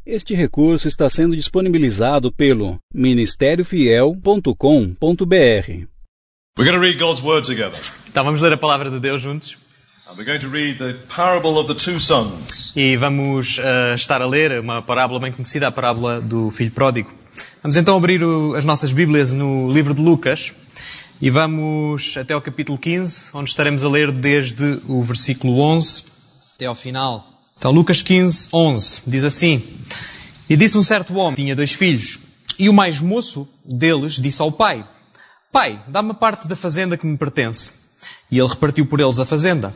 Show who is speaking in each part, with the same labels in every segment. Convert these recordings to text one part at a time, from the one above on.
Speaker 1: Este recurso está sendo disponibilizado pelo ministériofiel.com.br.
Speaker 2: We're going to read God's Word together.
Speaker 3: Então vamos ler a palavra de Deus juntos.
Speaker 2: And we're going to read the parable of the two sons.
Speaker 3: E vamos estar a ler uma parábola bem conhecida, a parábola do filho pródigo. Vamos então abrir as nossas Bíblias no livro de Lucas e vamos até ao capítulo 15, onde estaremos a ler desde o versículo 11 até ao final. Então Lucas 15, 11, diz assim: E disse um certo homem, tinha 2 filhos, e o mais moço deles disse ao pai: Pai, dá-me parte da fazenda que me pertence. E ele repartiu por eles a fazenda.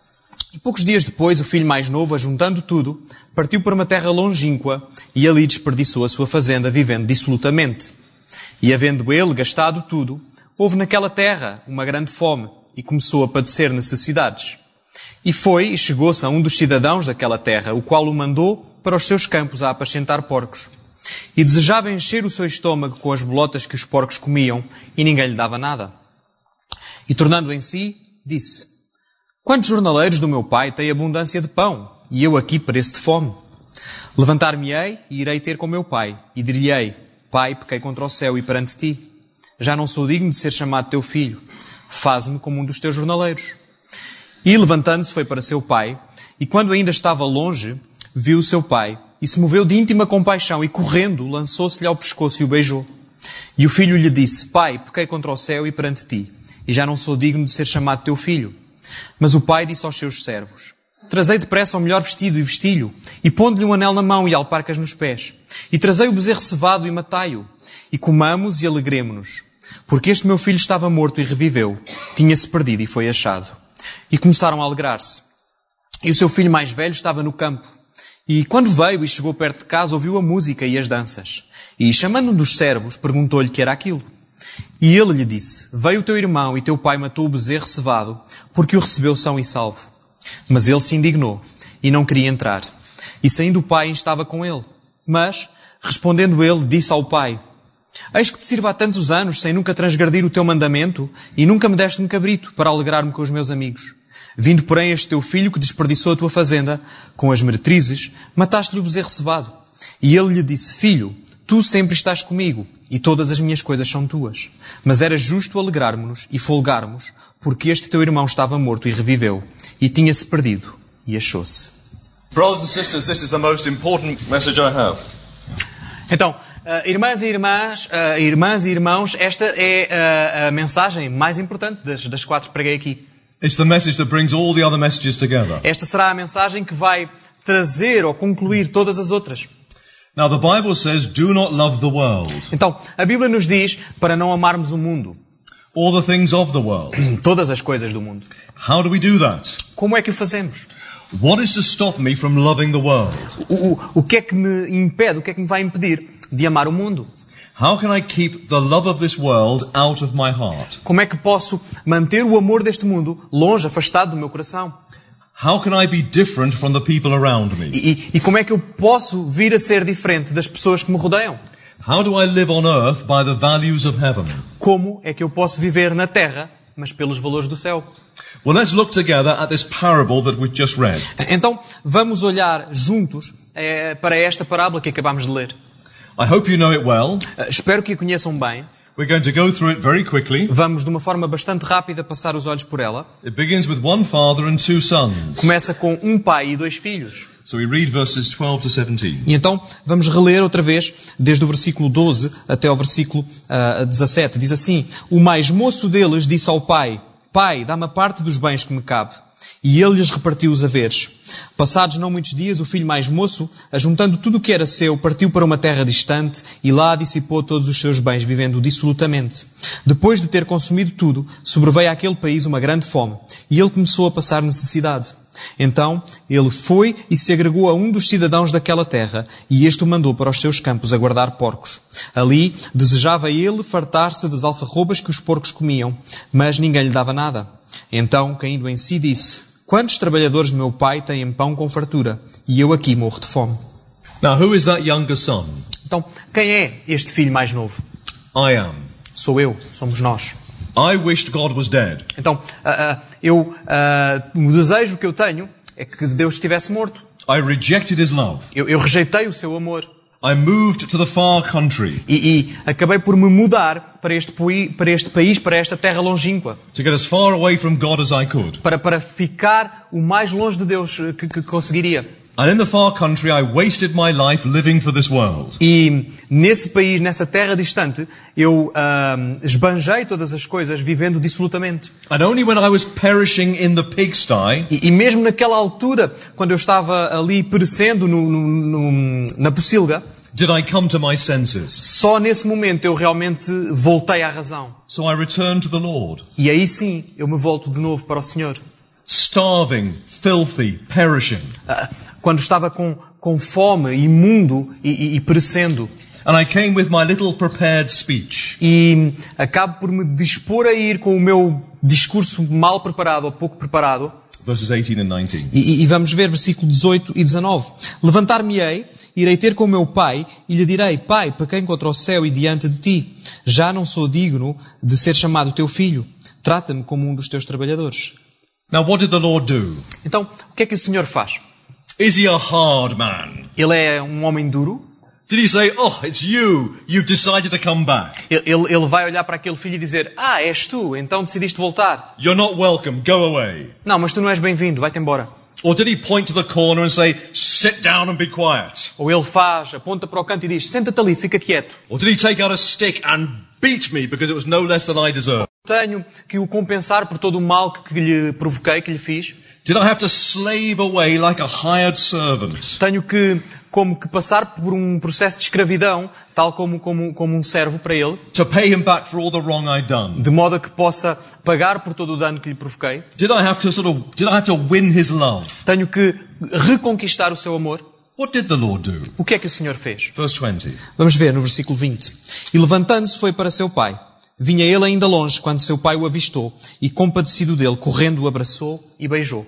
Speaker 3: E poucos dias depois, o filho mais novo, ajuntando tudo, partiu para uma terra longínqua e ali desperdiçou a sua fazenda, vivendo dissolutamente. E havendo ele gastado tudo, houve naquela terra uma grande fome e começou a padecer necessidades. E foi e chegou-se a um dos cidadãos daquela terra, o qual o mandou para os seus campos a apacentar porcos. E desejava encher o seu estômago com as bolotas que os porcos comiam, e ninguém lhe dava nada. E tornando em si, disse: Quantos jornaleiros do meu pai têm abundância de pão, e eu aqui pareço de fome? Levantar-me-ei e irei ter com meu pai, e dir-lhe-ei: Pai, pequei contra o céu e perante ti. Já não sou digno de ser chamado teu filho. Faze-me como um dos teus jornaleiros. E levantando-se foi para seu pai, e quando ainda estava longe, viu o seu pai, e se moveu de íntima compaixão, e correndo, lançou-se-lhe ao pescoço e o beijou. E o filho lhe disse: Pai, pequei contra o céu e perante ti, e já não sou digno de ser chamado teu filho. Mas o pai disse aos seus servos: Trazei depressa o melhor vestido e vestilho, e pondo-lhe um anel na mão e alparcas nos pés. E trazei o bezerro cevado e matai-o, e comamos e alegremo-nos. Porque este meu filho estava morto e reviveu, tinha-se perdido e foi achado. E começaram a alegrar-se. E o seu filho mais velho estava no campo. E quando veio e chegou perto de casa, ouviu a música e as danças. E chamando um dos servos, perguntou-lhe que era aquilo. E ele lhe disse: Veio o teu irmão e teu pai matou o bezerro cevado, porque o recebeu são e salvo. Mas ele se indignou e não queria entrar. E saindo o pai estava com ele. Mas, respondendo ele, disse ao pai: Eis que te sirvo há tantos anos, sem nunca transgredir o teu mandamento, e nunca me deste um cabrito, para alegrar-me com os meus amigos. Vindo, porém, este teu filho, que desperdiçou a tua fazenda, com as meretrizes, mataste-lhe o bezerro cevado. E ele lhe disse: Filho, tu sempre estás comigo, e todas as minhas coisas são tuas. Mas era justo alegrarmos-nos e folgarmos, porque este teu irmão estava morto e reviveu, e tinha-se perdido, e achou-se.
Speaker 2: Brothers and sisters, this is the most important message I have.
Speaker 3: Então, irmãs e irmãos, esta é a mensagem mais importante das 4 que preguei aqui.
Speaker 2: It's the message that brings all the other messages together.
Speaker 3: Esta será a mensagem que vai trazer ou concluir todas as outras.
Speaker 2: Now the Bible says, do not love the world.
Speaker 3: Então, a Bíblia nos diz para não amarmos o mundo.
Speaker 2: All the things of the world.
Speaker 3: Todas as coisas do mundo.
Speaker 2: How do we do that?
Speaker 3: Como é que o fazemos?
Speaker 2: What is to stop me from loving the world?
Speaker 3: O que é que me impede, o que é que me vai impedir de amar o mundo?
Speaker 2: How can I keep the love of this world out of my heart?
Speaker 3: Como é que posso manter o amor deste mundo longe, afastado do meu coração?
Speaker 2: How can I be different from the people around me?
Speaker 3: E como é que eu posso vir a ser diferente das pessoas que me rodeiam?
Speaker 2: How do I live on earth by the values of heaven?
Speaker 3: Como é que eu posso viver na terra, mas pelos valores do céu?
Speaker 2: Well, let's look together at this parable that we've just read.
Speaker 3: Então, vamos olhar juntos para esta parábola que acabámos de ler.
Speaker 2: I hope you know it well.
Speaker 3: Espero que a conheçam bem.
Speaker 2: We're going to go through it very quickly.
Speaker 3: Vamos, de uma forma bastante rápida, passar os olhos por ela.
Speaker 2: It begins with one father and 2 sons.
Speaker 3: Começa com um pai e 2 filhos.
Speaker 2: So we read verses 12 to 17.
Speaker 3: E então, vamos reler outra vez, desde o versículo 12 até ao versículo 17. Diz assim: O mais moço deles disse ao pai: Pai, dá-me a parte dos bens que me cabe. E ele lhes repartiu os haveres. Passados não muitos dias, o filho mais moço, ajuntando tudo o que era seu, partiu para uma terra distante e lá dissipou todos os seus bens, vivendo dissolutamente. Depois de ter consumido tudo, sobreveio àquele país uma grande fome, e ele começou a passar necessidade. Então ele foi e se agregou a um dos cidadãos daquela terra, e este o mandou para os seus campos a guardar porcos. Ali desejava ele fartar-se das alfarrobas que os porcos comiam, mas ninguém lhe dava nada. Então, caindo em si, disse: Quantos trabalhadores do meu pai têm pão com fartura, e eu aqui morro de fome?
Speaker 2: Now, who is that younger son?
Speaker 3: Então, quem é este filho mais novo?
Speaker 2: I am.
Speaker 3: Sou eu, somos nós.
Speaker 2: I wished God was dead.
Speaker 3: Então, o desejo que eu tenho é que Deus estivesse morto.
Speaker 2: I rejected his love.
Speaker 3: Eu rejeitei o seu amor.
Speaker 2: I moved to the far country
Speaker 3: E acabei por me mudar para este país, para esta terra longínqua.
Speaker 2: to get as far away from God as I could.
Speaker 3: Para ficar o mais longe de Deus que conseguiria.
Speaker 2: And in the far country, I wasted my life living for this world.
Speaker 3: E nesse país, nessa terra distante, eu esbanjei todas as coisas vivendo dissolutamente.
Speaker 2: And only when I was perishing in the pigsty
Speaker 3: E mesmo naquela altura, quando eu estava ali perecendo na pocilga,
Speaker 2: did I come to my senses.
Speaker 3: só nesse momento eu realmente voltei à razão.
Speaker 2: So I returned to the Lord.
Speaker 3: E aí sim, eu me volto de novo para o Senhor.
Speaker 2: Starving, filthy, perishing.
Speaker 3: Quando estava com fome, imundo e perecendo.
Speaker 2: And I came with my little prepared speech.
Speaker 3: E acabo por me dispor a ir com o meu discurso mal preparado ou pouco preparado.
Speaker 2: Verses 18 and 19.
Speaker 3: E vamos ver versículo 18 e 19. Levantar-me-ei, irei ter com o meu pai e lhe direi: Pai, pequei contra o céu e diante de ti. Já não sou digno de ser chamado teu filho. Trata-me como um dos teus trabalhadores.
Speaker 2: Now what did the Lord do?
Speaker 3: Então, o que é que o Senhor faz?
Speaker 2: Is he a hard man?
Speaker 3: Ele é um homem duro?
Speaker 2: Did he say, oh, it's you, you've decided to come back?
Speaker 3: Ele vai olhar para aquele filho e dizer: Ah, és tu, então decidiste voltar.
Speaker 2: You're not welcome, go away.
Speaker 3: Não, mas tu não és bem-vindo, vai-te embora.
Speaker 2: Or did he point to the corner and say, sit down and be quiet?
Speaker 3: Ou ele aponta para o canto e diz: Senta-te ali, fica quieto.
Speaker 2: Or did he take out a stick and beat me because it was no less than I deserved?
Speaker 3: Tenho que o compensar por todo o mal que lhe provoquei, que lhe fiz.
Speaker 2: Did I have to slave away like a hired servant?
Speaker 3: Tenho que passar por um processo de escravidão, tal como um servo para ele,
Speaker 2: To pay him back for all the wrong I'd done?
Speaker 3: de modo a que possa pagar por todo o dano que lhe provoquei.
Speaker 2: Did I have to win his love?
Speaker 3: Tenho que reconquistar o seu amor.
Speaker 2: What did the Lord do?
Speaker 3: O que é que o Senhor fez?
Speaker 2: Verse 20.
Speaker 3: Vamos ver no versículo 20. E levantando-se foi para seu pai. Vinha ele ainda longe quando seu pai o avistou e, compadecido dele, correndo o abraçou e beijou.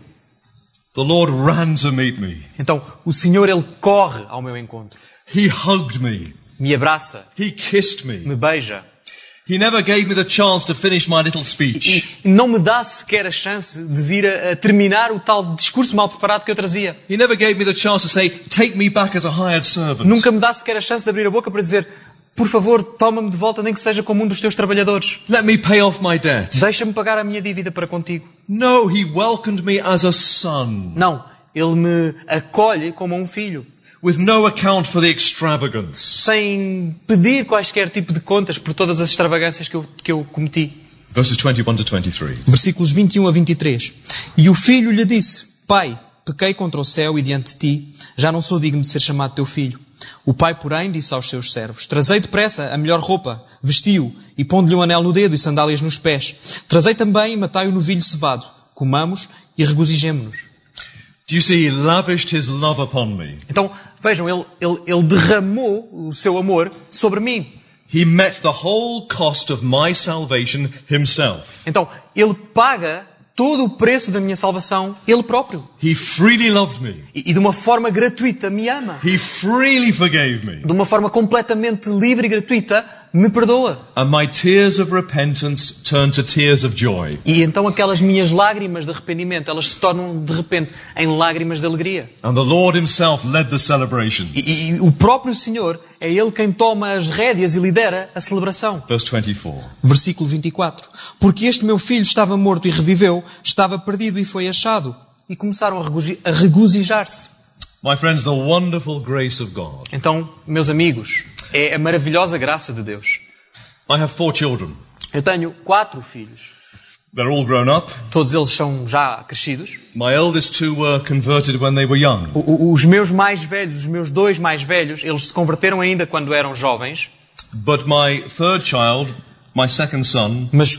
Speaker 2: The Lord ran to meet me.
Speaker 3: Então, o Senhor, Ele corre ao meu encontro.
Speaker 2: He hugged me.
Speaker 3: Me abraça,
Speaker 2: He kissed me.
Speaker 3: me beija.
Speaker 2: He never gave me the chance to finish my little speech.
Speaker 3: E não me dá sequer a chance de vir a terminar o tal discurso mal preparado que eu trazia.
Speaker 2: He never gave me the chance to say, take me back as a hired servant.
Speaker 3: Nunca me dá sequer a chance de abrir a boca para dizer: Por favor, toma-me de volta, nem que seja como um dos teus trabalhadores.
Speaker 2: Let me pay off my debt.
Speaker 3: Deixa-me pagar a minha dívida para contigo.
Speaker 2: No, he welcomed me as a son,
Speaker 3: Não, Ele me acolhe como um filho,
Speaker 2: with no account for the extravagance.
Speaker 3: sem pedir quaisquer tipo de contas por todas as extravagâncias que eu cometi.
Speaker 2: Verses 21 to 23.
Speaker 3: Versículos 21 a 23. E o filho lhe disse: Pai, pequei contra o céu e diante de ti, já não sou digno de ser chamado teu filho. O pai, porém, disse aos seus servos: Trazei depressa a melhor roupa, vestiu-o e pondo-lhe um anel no dedo e sandálias nos pés. Trazei também e matai o novilho cevado. Comamos e regozijemo-nos.
Speaker 2: Do you see, he lavished his love upon me.
Speaker 3: Então, vejam, ele derramou o seu amor sobre mim.
Speaker 2: He met the whole cost of my salvation himself.
Speaker 3: Então, ele paga todo o preço da minha salvação, ele próprio.
Speaker 2: He freely loved me.
Speaker 3: E de uma forma gratuita me ama.
Speaker 2: He freely forgave me.
Speaker 3: De uma forma completamente livre e gratuita, me perdoa.
Speaker 2: And my tears of repentance turned to tears of joy.
Speaker 3: E então aquelas minhas lágrimas de arrependimento, elas se tornam de repente em lágrimas de alegria.
Speaker 2: And the Lord himself led the celebration.
Speaker 3: E o próprio Senhor é Ele quem toma as rédeas e lidera a celebração.
Speaker 2: Verse 24.
Speaker 3: Versículo 24. Porque este meu filho estava morto e reviveu, estava perdido e foi achado. E começaram a regozijar-se.
Speaker 2: My friends, the wonderful grace of God.
Speaker 3: Então, meus amigos, é a maravilhosa graça de Deus.
Speaker 2: I have 4 children.
Speaker 3: Eu tenho 4 filhos.
Speaker 2: They're all grown up.
Speaker 3: Todos eles são já crescidos.
Speaker 2: My eldest 2 were converted when they were young.
Speaker 3: Os meus mais velhos, os meus 2 mais velhos, eles se converteram ainda quando eram jovens.
Speaker 2: But my third child, my second son,
Speaker 3: Mas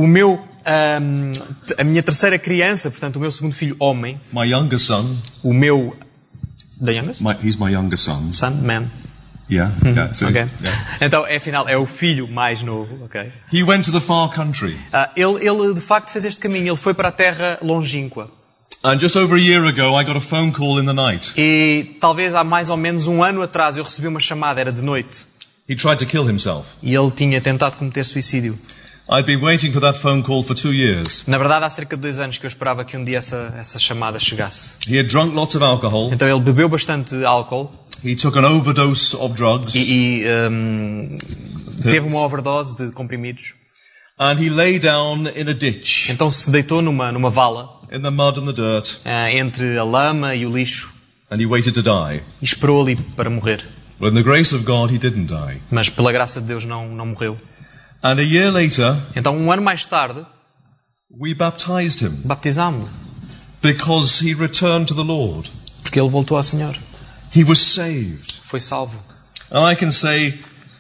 Speaker 3: a minha terceira criança, portanto o meu segundo filho homem,
Speaker 2: my younger son,
Speaker 3: o meu... The youngest?
Speaker 2: he's my younger son.
Speaker 3: Son, man.
Speaker 2: Yeah. So,
Speaker 3: Ok.
Speaker 2: yeah.
Speaker 3: Então, afinal, é o filho mais novo, ok?
Speaker 2: He went to the far country.
Speaker 3: Ele de facto fez este caminho, ele foi para a terra longínqua.
Speaker 2: And just over a year ago, I got a phone call in the night.
Speaker 3: E talvez há mais ou menos um ano atrás eu recebi uma chamada, era de noite.
Speaker 2: He tried to kill himself.
Speaker 3: E ele tinha tentado cometer suicídio.
Speaker 2: I'd been waiting for that phone call for 2 years.
Speaker 3: Na verdade, há cerca de 2 anos que eu esperava que um dia essa chamada chegasse.
Speaker 2: He had drunk lots of alcohol.
Speaker 3: Então ele bebeu bastante álcool
Speaker 2: He took an overdose of drugs.
Speaker 3: e teve uma overdose de comprimidos.
Speaker 2: And he lay down in a ditch,
Speaker 3: Então se deitou numa vala,
Speaker 2: in the mud and the dirt,
Speaker 3: entre a lama e o lixo,
Speaker 2: and he waited to die.
Speaker 3: e esperou ali para morrer.
Speaker 2: But in the grace of God, he didn't die.
Speaker 3: Mas pela graça de Deus não morreu.
Speaker 2: And a year later,
Speaker 3: Então um ano mais tarde,
Speaker 2: we baptized him
Speaker 3: baptizámo-lo,
Speaker 2: because he returned to the Lord.
Speaker 3: porque ele voltou ao Senhor.
Speaker 2: He was saved.
Speaker 3: Foi salvo.
Speaker 2: And I can say,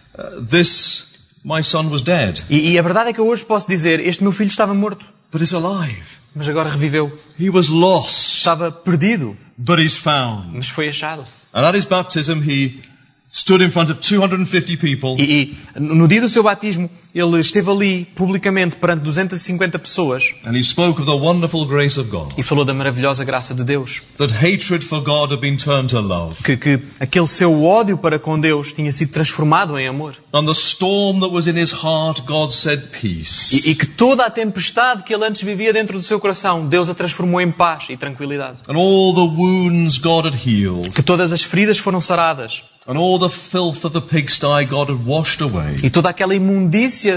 Speaker 2: my son was dead,
Speaker 3: E a verdade é que eu hoje posso dizer, este meu filho estava morto,
Speaker 2: but he's alive.
Speaker 3: mas agora reviveu.
Speaker 2: He was lost,
Speaker 3: Estava perdido,
Speaker 2: but he's found.
Speaker 3: mas foi achado.
Speaker 2: And at his baptism, he stood in front of 250 people.
Speaker 3: E no dia do seu batismo, ele esteve ali publicamente perante 250 pessoas
Speaker 2: And he spoke of the wonderful grace of God.
Speaker 3: e falou da maravilhosa graça de Deus.
Speaker 2: That hatred for God had been turned to love.
Speaker 3: Que aquele seu ódio para com Deus tinha sido transformado em amor.
Speaker 2: And the storm that was in his heart, God said peace.
Speaker 3: E que toda a tempestade que ele antes vivia dentro do seu coração, Deus a transformou em paz e tranquilidade.
Speaker 2: And all the wounds God had healed.
Speaker 3: Que todas as feridas foram saradas.
Speaker 2: And all the filth of the pigsty God had washed away.
Speaker 3: E toda aquela imundícia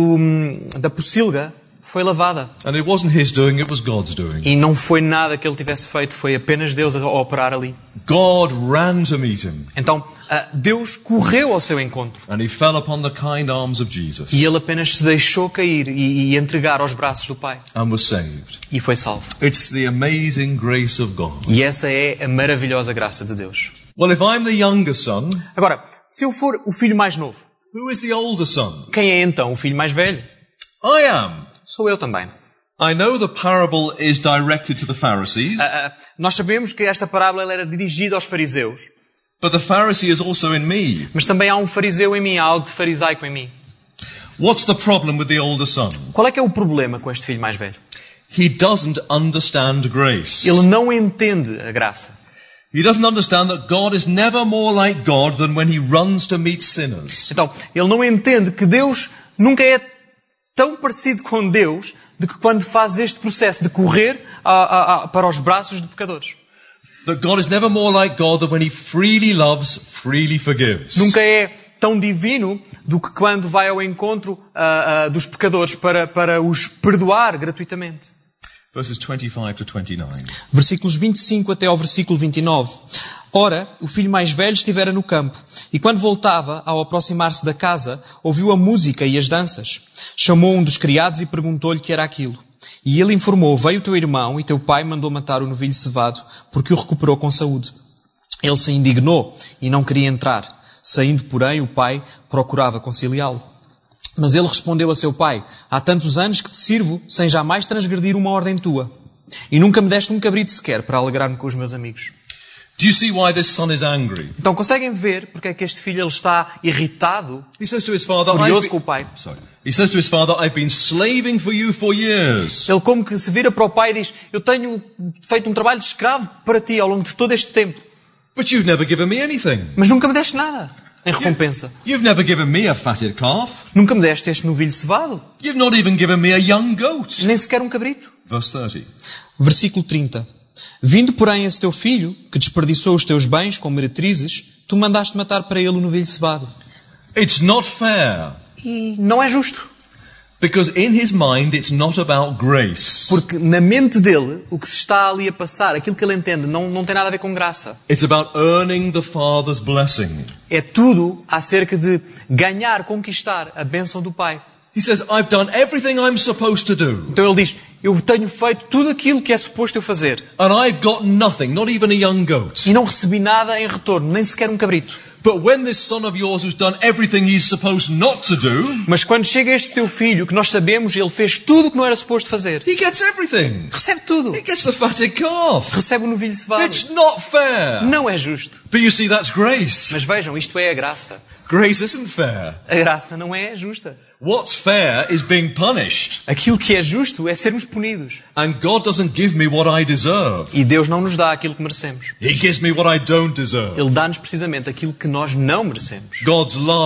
Speaker 3: da pocilga foi lavada.
Speaker 2: And it wasn't his doing, it was God's doing.
Speaker 3: E não foi nada que ele tivesse feito, foi apenas Deus a operar ali.
Speaker 2: God ran to meet him.
Speaker 3: Então, Deus correu ao seu encontro.
Speaker 2: And he fell upon the kind arms of Jesus.
Speaker 3: E ele apenas se deixou cair e entregar aos braços do Pai.
Speaker 2: And was saved.
Speaker 3: E foi salvo.
Speaker 2: It's the amazing grace of God.
Speaker 3: E essa é a maravilhosa graça de Deus.
Speaker 2: Well, if I'm the younger son,
Speaker 3: Agora, se eu for o filho mais novo,
Speaker 2: who is the older son?
Speaker 3: quem é então o filho mais velho?
Speaker 2: I am.
Speaker 3: Sou eu também.
Speaker 2: I know the parable is directed to the Pharisees,
Speaker 3: Nós sabemos que esta parábola ela era dirigida aos fariseus.
Speaker 2: but the Pharisee is also in me.
Speaker 3: Mas também há um fariseu em mim, há algo de farisaico em mim.
Speaker 2: What's the problem with the older son?
Speaker 3: Qual é que é o problema com este filho mais velho?
Speaker 2: He doesn't understand grace.
Speaker 3: Ele não entende a graça.
Speaker 2: He doesn't understand that God is never more like God than when he runs to meet sinners.
Speaker 3: Então, ele não entende que Deus nunca é tão parecido com Deus de que quando faz este processo de correr para os braços de pecadores.
Speaker 2: That God is never more like God than when he freely loves, freely forgives.
Speaker 3: Nunca é tão divino do que quando vai ao encontro dos pecadores para os perdoar gratuitamente.
Speaker 2: Verses 25 to 29.
Speaker 3: Versículos 25 até ao versículo 29. Ora, o filho mais velho estivera no campo, e quando voltava, ao aproximar-se da casa, ouviu a música e as danças. Chamou um dos criados e perguntou-lhe o que era aquilo. E ele informou, veio teu irmão e teu pai mandou matar o novilho cevado, porque o recuperou com saúde. Ele se indignou e não queria entrar. Saindo, porém, o pai procurava conciliá-lo. Mas ele respondeu a seu pai, há tantos anos que te sirvo, sem jamais transgredir uma ordem tua. E nunca me deste um cabrito sequer para alegrar-me com os meus amigos.
Speaker 2: Do you see why this son is angry?
Speaker 3: Então conseguem ver porque é que este filho ele está irritado,
Speaker 2: He says to his father,
Speaker 3: furioso com o pai.
Speaker 2: He says to his father, I've been slaving for you for years.
Speaker 3: Ele como que se vira para o pai e diz, eu tenho feito um trabalho de escravo para ti ao longo de todo este tempo.
Speaker 2: But you've never given me anything.
Speaker 3: Mas nunca me deste nada em recompensa.
Speaker 2: You've never given me a fatted calf.
Speaker 3: Nunca me deste este novilho cevado.
Speaker 2: You've not even given me a young goat.
Speaker 3: Nem sequer um cabrito.
Speaker 2: Verse 30.
Speaker 3: Versículo 30. Vindo, porém, esse teu filho, que desperdiçou os teus bens com meretrizes, tu mandaste matar para ele o novilho cevado.
Speaker 2: It's not fair.
Speaker 3: E não é justo.
Speaker 2: Because in his mind it's not about grace.
Speaker 3: Porque na mente dele, o que se está ali a passar, aquilo que ele entende, não tem nada a ver com graça.
Speaker 2: It's about earning the Father's blessing.
Speaker 3: É tudo acerca de ganhar, conquistar a bênção do Pai.
Speaker 2: He says, I've done everything I'm supposed to do.
Speaker 3: Então ele diz, eu tenho feito tudo aquilo que é suposto eu fazer.
Speaker 2: And I've got nothing, not even a young goat.
Speaker 3: E não recebi nada em retorno, nem sequer um cabrito.
Speaker 2: But when this son of yours who's done everything he's supposed not to do,
Speaker 3: Mas quando chega este teu filho, que nós sabemos, ele fez tudo o que não era suposto fazer.
Speaker 2: he gets everything.
Speaker 3: Recebe tudo.
Speaker 2: He gets the fatted calf.
Speaker 3: Recebe o novilho cevado.
Speaker 2: It's not fair.
Speaker 3: Não é justo.
Speaker 2: But you see, that's grace.
Speaker 3: Mas vejam, isto é a graça.
Speaker 2: Grace isn't fair.
Speaker 3: A graça não é justa.
Speaker 2: What's fair is being punished.
Speaker 3: Aquilo que é justo é sermos punidos.
Speaker 2: And God doesn't give me what I deserve.
Speaker 3: E Deus não nos dá aquilo que merecemos.
Speaker 2: He gives me what I don't deserve.
Speaker 3: Ele dá-nos precisamente aquilo que nós não merecemos.
Speaker 2: God's love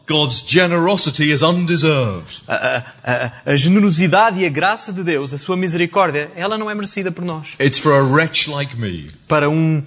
Speaker 2: God's generosity is undeserved.
Speaker 3: A generosidade e a graça de Deus, a sua misericórdia, ela não é merecida por nós.
Speaker 2: It's for a wretch like me.
Speaker 3: Para um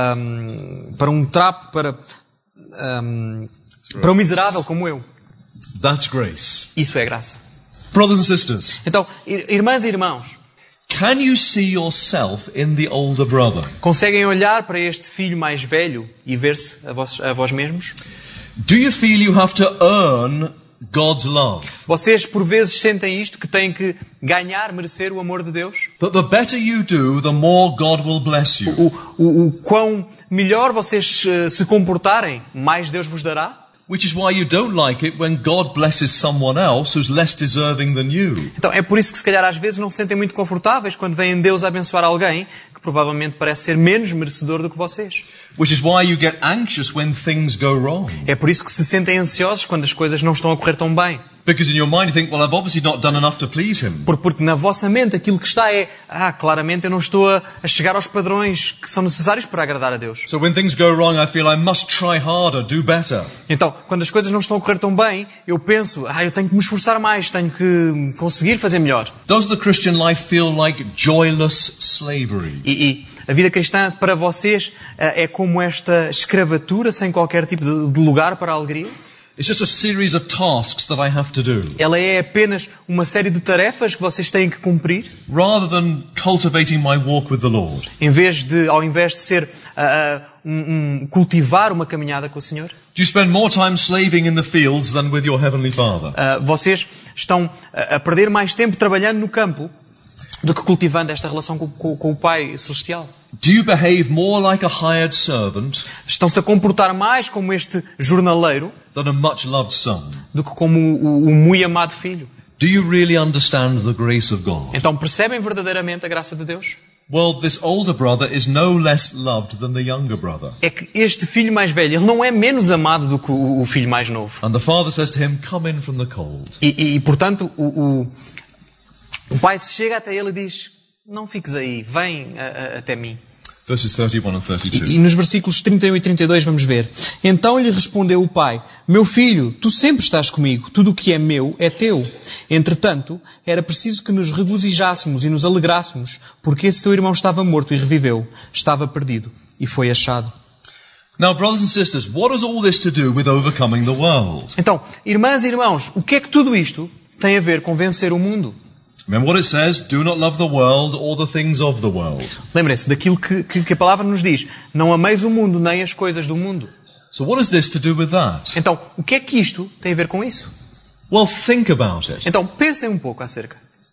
Speaker 3: miserável como eu.
Speaker 2: That's grace.
Speaker 3: Isso é graça.
Speaker 2: Brothers and sisters,
Speaker 3: Então, irmãs e irmãos,
Speaker 2: can you see yourself in the older brother?
Speaker 3: conseguem olhar para este filho mais velho e ver-se a vós mesmos?
Speaker 2: Do you feel you have to earn God's love?
Speaker 3: Vocês, por vezes, sentem isto, que têm que ganhar, merecer o amor de Deus?
Speaker 2: That the better you do, the more God will bless you.
Speaker 3: O quão melhor vocês se comportarem, mais Deus vos dará?
Speaker 2: Which is why you don't like it when God blesses someone else who's less deserving than you.
Speaker 3: Então, é por isso que se calhar às vezes não se sentem muito confortáveis quando veem Deus abençoar alguém que provavelmente parece ser menos merecedor do que vocês.
Speaker 2: Which is why you get anxious when things go wrong.
Speaker 3: É por isso que se sentem ansiosos quando as coisas não estão a correr tão bem.
Speaker 2: Because in your mind you think, well, I've obviously not done enough to please him.
Speaker 3: Porque na vossa mente aquilo que está é, claramente eu não estou a chegar aos padrões que são necessários para agradar a Deus.
Speaker 2: So when things go wrong, I feel I must try harder, do better.
Speaker 3: Então, quando as coisas não estão a correr tão bem, eu penso, eu tenho que me esforçar mais, tenho que conseguir fazer melhor.
Speaker 2: Does the Christian life feel like joyless slavery?
Speaker 3: E a vida cristã para vocês é como esta escravatura sem qualquer tipo de lugar para a alegria?
Speaker 2: It's just a series of tasks that I have to do.
Speaker 3: Ela é apenas uma série de tarefas que vocês têm que cumprir?
Speaker 2: Rather than cultivating my walk with the Lord.
Speaker 3: Ao invés de ser cultivar uma caminhada com o Senhor?
Speaker 2: Do you spend more time slaving in the fields than with your Heavenly Father?
Speaker 3: Vocês estão a perder mais tempo trabalhando no campo do que cultivando esta relação com o Pai Celestial?
Speaker 2: Do you behave more like a hired servant
Speaker 3: Estão-se a comportar mais como este jornaleiro
Speaker 2: than a much loved son?
Speaker 3: do que como o muito amado filho?
Speaker 2: Do you really understand the grace of God?
Speaker 3: Então percebem verdadeiramente a graça de Deus?
Speaker 2: Well, this older brother is no less loved than the younger brother.
Speaker 3: É que este filho mais velho, ele não é menos amado do que o filho mais novo.
Speaker 2: And the father says to him, come in from the cold.
Speaker 3: E portanto, o pai se chega até ele e diz, não fiques aí, vem até mim.
Speaker 2: Verses 31 and 32.
Speaker 3: E nos versículos 31 e 32 vamos ver. Então lhe respondeu o pai, meu filho, tu sempre estás comigo, tudo o que é meu é teu. Entretanto, era preciso que nos regozijássemos e nos alegrássemos, porque esse teu irmão estava morto e reviveu, estava perdido e foi achado.
Speaker 2: Now, brothers and sisters, what has all this to do with overcoming the world?
Speaker 3: Então, irmãs e irmãos, o que é que tudo isto tem a ver com vencer o mundo?
Speaker 2: Remember what it says, do not love the world or the things of the world.
Speaker 3: Lembrem-se daquilo que a palavra nos diz. Não ameis o mundo nem as coisas do mundo.
Speaker 2: So what has this to do with that?
Speaker 3: Então, o que é que isto tem a ver com isso?
Speaker 2: Well, think about it.
Speaker 3: Então, pensem um pouco acerca.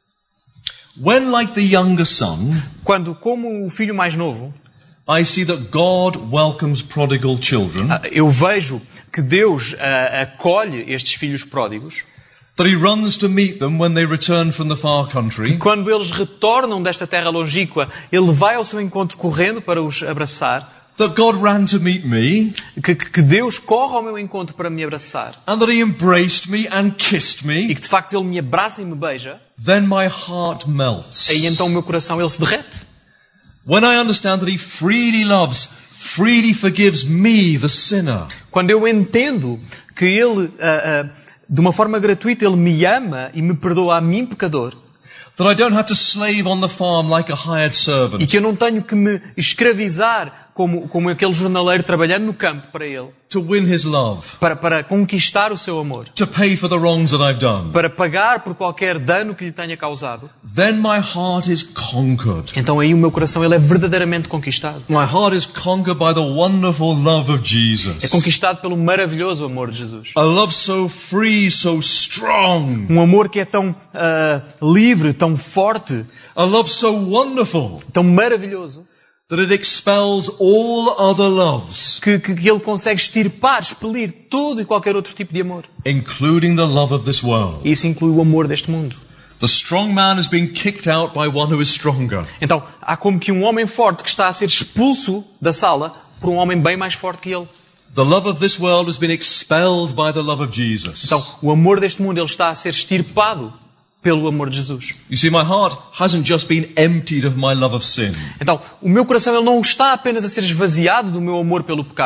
Speaker 2: When, like the younger son,
Speaker 3: Quando, como o filho mais novo,
Speaker 2: I see that God welcomes prodigal children,
Speaker 3: eu vejo que Deus acolhe estes filhos pródigos,
Speaker 2: that he runs to meet them when they return from the far country,
Speaker 3: quando eles retornam desta terra longínqua, Ele vai ao seu encontro correndo para os abraçar,
Speaker 2: that God ran to meet me,
Speaker 3: que Deus corre ao meu encontro para me abraçar,
Speaker 2: and that he embraced me and kissed
Speaker 3: e
Speaker 2: me,
Speaker 3: que de facto Ele me abraça e me beija,
Speaker 2: then my heart melts.
Speaker 3: aí então o meu coração ele se derrete.
Speaker 2: When I understand that he freely loves, freely forgives me, the sinner,
Speaker 3: Quando eu entendo que Ele, de uma forma gratuita, Ele me ama e me perdoa a mim, pecador,
Speaker 2: that I don't have to slave on the farm like a hired
Speaker 3: e
Speaker 2: servant,
Speaker 3: que eu não tenho que me escravizar como aquele jornaleiro trabalhando no campo para Ele,
Speaker 2: to win his love,
Speaker 3: para conquistar o seu amor,
Speaker 2: to pay for the wrongs that I've done,
Speaker 3: para pagar por qualquer dano que lhe tenha causado,
Speaker 2: then my heart is conquered.
Speaker 3: então aí o meu coração ele é verdadeiramente conquistado.
Speaker 2: My heart is conquered by the wonderful love of
Speaker 3: É
Speaker 2: Jesus.
Speaker 3: conquistado pelo maravilhoso amor de Jesus.
Speaker 2: A love so free, so strong.
Speaker 3: Um amor que é tão livre, tão forte,
Speaker 2: A love so wonderful
Speaker 3: tão maravilhoso,
Speaker 2: that it expels all other loves,
Speaker 3: que Ele consegue extirpar, expelir todo e qualquer outro tipo de amor.
Speaker 2: including the love of this world.
Speaker 3: E isso inclui o amor deste mundo.
Speaker 2: The strong man has been kicked out by one who is stronger.
Speaker 3: Então, há como que um homem forte que está a ser expulso da sala por um homem bem mais forte que ele.
Speaker 2: The love of this world has been expelled by the love of Jesus.
Speaker 3: Então, o amor deste mundo ele está a ser extirpado pelo amor de Jesus.
Speaker 2: You see, my heart hasn't just been emptied of my love of sin
Speaker 3: Então, o meu coração ele não está apenas a ser esvaziado do meu amor pelo pecado,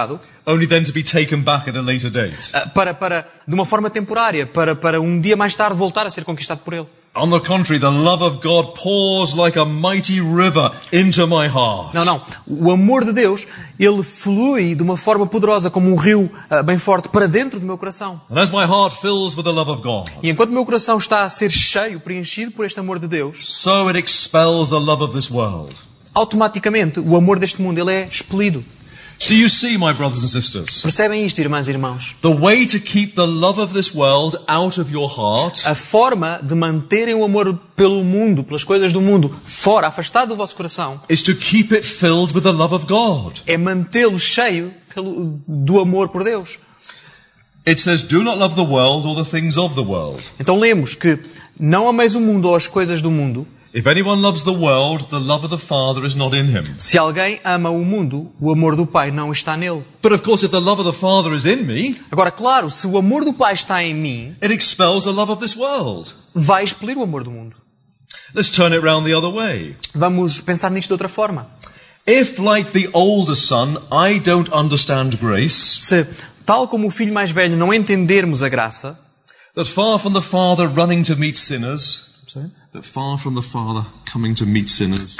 Speaker 2: only then to be taken back at a later date.
Speaker 3: De uma forma temporária, para um dia mais tarde voltar a ser conquistado por Ele.
Speaker 2: On the contrary, the love of God pours like a mighty river into my heart.
Speaker 3: Não. O amor de Deus, ele flui de uma forma poderosa, como um rio bem forte, para dentro do meu coração.
Speaker 2: And as my heart fills with the love of God,
Speaker 3: E enquanto o meu coração está a ser cheio, preenchido por este amor de Deus,
Speaker 2: so it expels the love of this world.
Speaker 3: automaticamente o amor deste mundo ele é expelido.
Speaker 2: Do you see, my brothers and sisters?
Speaker 3: Percebem isto, irmãs e irmãos?
Speaker 2: The way to keep the love of this world out of your heart
Speaker 3: A forma de manterem o amor pelo mundo, pelas coisas do mundo, fora, afastado do vosso coração,
Speaker 2: is to keep it filled with the love of God.
Speaker 3: é mantê-lo cheio do amor por Deus.
Speaker 2: It says, do not love the world or the things of the world.
Speaker 3: Então lemos que não ameis o mundo ou as coisas do mundo.
Speaker 2: If anyone loves the world, the love of the Father is not in him.
Speaker 3: Se alguém ama o mundo, o amor do Pai não está nele.
Speaker 2: But of course, if the love of the Father is in me,
Speaker 3: Agora, claro, se o amor do Pai está em mim,
Speaker 2: it expels the love of this world.
Speaker 3: vai expelir o amor do mundo.
Speaker 2: Let's turn it round the other way.
Speaker 3: Vamos pensar nisto de outra forma.
Speaker 2: If, like the older son, I don't understand grace,
Speaker 3: Se, tal como o filho mais velho, não entendermos a graça,
Speaker 2: that far from the Father running to meet sinners, that far from the Father coming to meet sinners,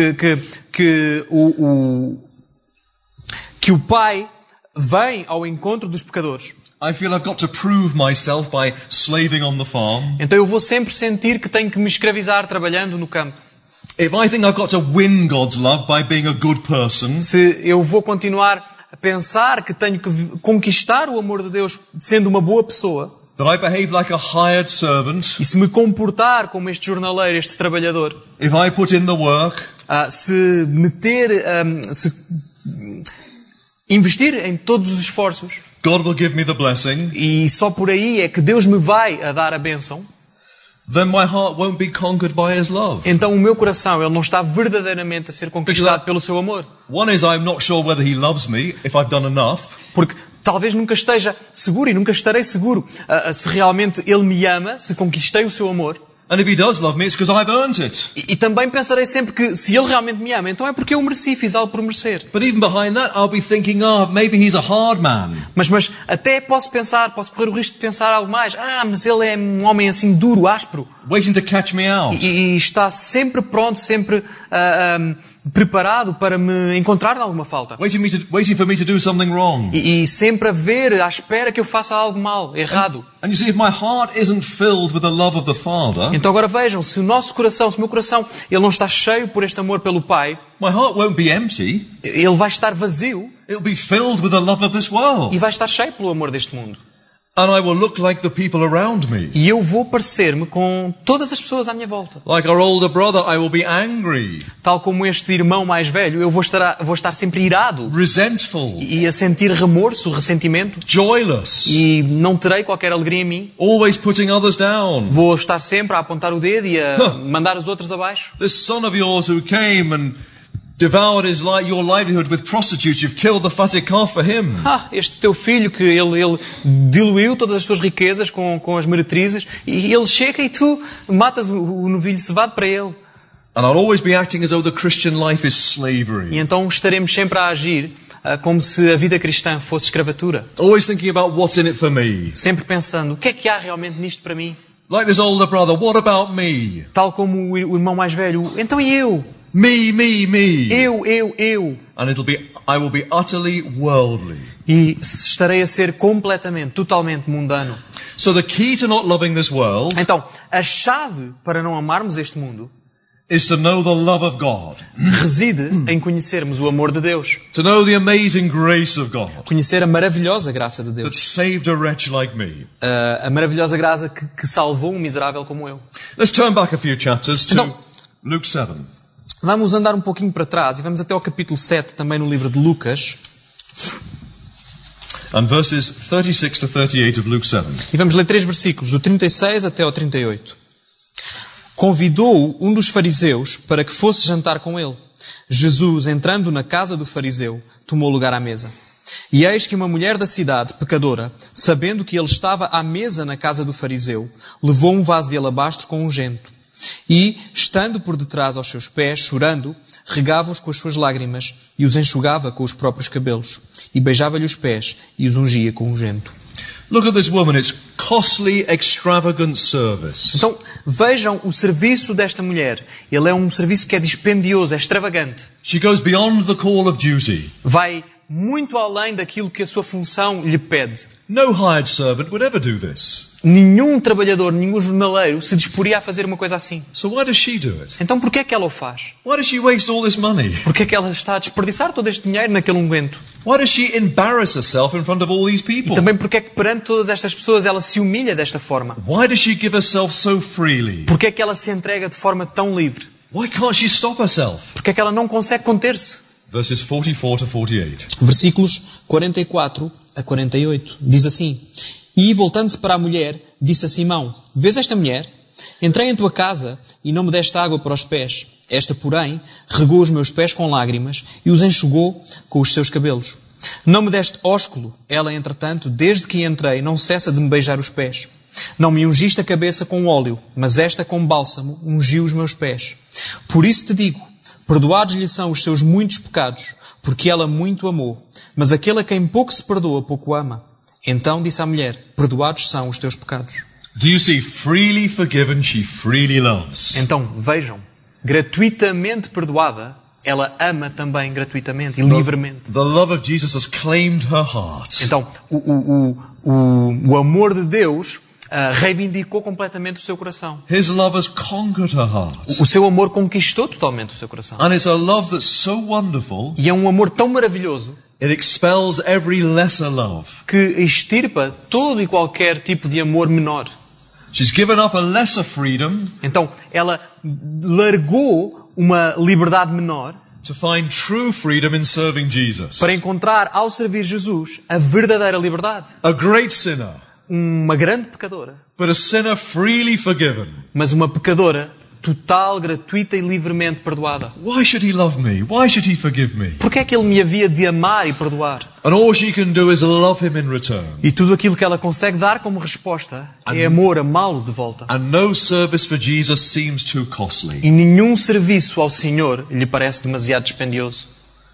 Speaker 3: que o Pai vem ao encontro dos pecadores.
Speaker 2: I feel I've got to prove myself by slaving on the farm.
Speaker 3: Então eu vou sempre sentir que tenho que me escravizar trabalhando no campo.
Speaker 2: If I think I've got to win God's love by being a good person,
Speaker 3: Se eu vou continuar a pensar que tenho que conquistar o amor de Deus sendo uma boa pessoa,
Speaker 2: that I behave like a hired servant,
Speaker 3: e se me comportar como este jornaleiro, este trabalhador,
Speaker 2: if I put in the work,
Speaker 3: se investir em todos os esforços,
Speaker 2: God will give me the blessing,
Speaker 3: e só por aí é que Deus me vai a dar a bênção,
Speaker 2: then my heart won't be conquered by His love.
Speaker 3: então o meu coração ele não está verdadeiramente a ser conquistado pelo seu amor.
Speaker 2: One is I'm not sure whether He loves me if I've done enough.
Speaker 3: Porque talvez nunca esteja seguro e nunca estarei seguro se realmente Ele me ama, se conquistei o seu amor.
Speaker 2: And if He does love me, it's because I've earned it.
Speaker 3: E também pensarei sempre que se Ele realmente me ama, então é porque eu mereci, fiz algo por merecer.
Speaker 2: But even behind that, I'll be thinking, maybe He's a hard man.
Speaker 3: Mas até posso correr o risco de pensar algo mais. Mas ele é um homem assim duro, áspero.
Speaker 2: Waiting to catch me out.
Speaker 3: E está sempre pronto, sempre preparado para me encontrar em alguma falta.
Speaker 2: Waiting for me to do something wrong.
Speaker 3: E sempre a ver, à espera que eu faça algo mal, errado.
Speaker 2: And you see, if my heart isn't filled with the love of the Father,
Speaker 3: Então agora vejam, se o meu coração, ele não está cheio por este amor pelo Pai,
Speaker 2: my heart won't be empty.
Speaker 3: ele vai estar vazio
Speaker 2: It'll be filled with the love of this world.
Speaker 3: e vai estar cheio pelo amor deste mundo.
Speaker 2: And I will look like the people around me.
Speaker 3: E eu vou parecer-me com todas as pessoas à minha volta.
Speaker 2: Like our older brother, I will be angry,
Speaker 3: Tal como este irmão mais velho, eu vou estar sempre irado
Speaker 2: resentful,
Speaker 3: e a sentir remorso, ressentimento,
Speaker 2: joyless,
Speaker 3: e não terei qualquer alegria em mim.
Speaker 2: always putting others down.
Speaker 3: Vou estar sempre a apontar o dedo e a mandar os outros abaixo.
Speaker 2: This son of yours who came and devoured your livelihood with prostitutes, you've killed the fatted calf for him.
Speaker 3: Este teu filho que ele diluiu todas as suas riquezas com as meretrizes, e ele chega e tu matas o novilho cevado para ele.
Speaker 2: And I'll always be acting as though the Christian life is
Speaker 3: E
Speaker 2: slavery.
Speaker 3: então estaremos sempre a agir como se a vida cristã fosse escravatura.
Speaker 2: Always thinking about what's in it for me.
Speaker 3: Sempre pensando, o que é que há realmente nisto para mim?
Speaker 2: Like this older brother, what about me?
Speaker 3: Tal como o irmão mais velho, então e eu?
Speaker 2: Me.
Speaker 3: Eu.
Speaker 2: And I will be utterly worldly.
Speaker 3: E estarei a ser completamente, totalmente mundano.
Speaker 2: So the key to not loving this world
Speaker 3: Então, a chave para não amarmos este mundo
Speaker 2: is to know the love of God.
Speaker 3: reside em conhecermos o amor de Deus.
Speaker 2: To know the amazing grace of God
Speaker 3: Conhecer a maravilhosa graça de
Speaker 2: that
Speaker 3: Deus.
Speaker 2: saved a wretch like me.
Speaker 3: A maravilhosa graça que salvou um miserável como eu.
Speaker 2: Let's turn back a few chapters to
Speaker 3: Então-
Speaker 2: Luke 7.
Speaker 3: Vamos andar um pouquinho para trás e vamos até ao capítulo 7, também no livro de Lucas.
Speaker 2: And verses 36 to 38 of Luke 7.
Speaker 3: E vamos ler 3 versículos, do 36 até ao 38. Convidou-o um dos fariseus para que fosse jantar com ele. Jesus, entrando na casa do fariseu, tomou lugar à mesa. E eis que uma mulher da cidade, pecadora, sabendo que ele estava à mesa na casa do fariseu, levou um vaso de alabastro com ungento. E, estando por detrás aos seus pés, chorando, regava-os com as suas lágrimas e os enxugava com os próprios cabelos. E beijava-lhe os pés e os ungia com ungento.
Speaker 2: Look at this woman. It's costly, extravagant service.
Speaker 3: Então, vejam o serviço desta mulher. Ele é um serviço que é dispendioso, é extravagante.
Speaker 2: She goes beyond the call of duty.
Speaker 3: Vai muito além daquilo que a sua função lhe pede.
Speaker 2: No hired servant would ever do this.
Speaker 3: Nenhum trabalhador, nenhum jornaleiro se disporia a fazer uma coisa assim.
Speaker 2: So why does she do it?
Speaker 3: Então, porquê é que ela o faz?
Speaker 2: Why does she waste all this money?
Speaker 3: Porquê é que ela está a desperdiçar todo este dinheiro naquele unguento?
Speaker 2: Why does she embarrass herself in front of all these
Speaker 3: E
Speaker 2: people?
Speaker 3: também porquê é que perante todas estas pessoas ela se humilha desta forma?
Speaker 2: Why does she give herself so freely?
Speaker 3: Porquê é que ela se entrega de forma tão livre?
Speaker 2: Why can't she stop herself?
Speaker 3: Porquê é que ela não consegue conter-se?
Speaker 2: Verses 44 to 48.
Speaker 3: Versículos 44 a 48. Diz assim: E, voltando-se para a mulher, disse a Simão: Vês esta mulher? Entrei em tua casa e não me deste água para os pés. Esta, porém, regou os meus pés com lágrimas e os enxugou com os seus cabelos. Não me deste ósculo. Ela, entretanto, desde que entrei, não cessa de me beijar os pés. Não me ungiste a cabeça com óleo, mas esta com bálsamo ungiu os meus pés. Por isso te digo, perdoados-lhe são os seus muitos pecados, porque ela muito amou. Mas aquele a quem pouco se perdoa, pouco ama. Então disse à mulher: perdoados são os teus pecados.
Speaker 2: Do you see? Freely forgiven, she freely loves.
Speaker 3: Então, vejam, gratuitamente perdoada, ela ama também gratuitamente e livremente.
Speaker 2: The love of Jesus has claimed her heart.
Speaker 3: Então, o amor de Deus reivindicou completamente o seu coração.
Speaker 2: His love has conquered her heart.
Speaker 3: O seu amor conquistou totalmente o seu coração.
Speaker 2: And it's a love that's so wonderful,
Speaker 3: E é um amor tão maravilhoso
Speaker 2: it expels every lesser love.
Speaker 3: que extirpa todo e qualquer tipo de amor menor.
Speaker 2: She's given up a lesser freedom
Speaker 3: Então, ela largou uma liberdade menor
Speaker 2: to find true freedom in serving Jesus.
Speaker 3: para encontrar, ao servir Jesus, a verdadeira liberdade.
Speaker 2: A great sinner,
Speaker 3: Uma grande pecadora,
Speaker 2: but a sinner freely forgiven.
Speaker 3: mas uma pecadora total, gratuita e livremente perdoada.
Speaker 2: Why should he love me? Why should he forgive me?
Speaker 3: Porquê é que ele me havia de amar e perdoar?
Speaker 2: And all she can do is love him in return.
Speaker 3: E tudo aquilo que ela consegue dar como resposta é amor, amá-lo de volta.
Speaker 2: And no service for Jesus seems too costly.
Speaker 3: E nenhum serviço ao Senhor lhe parece demasiado dispendioso.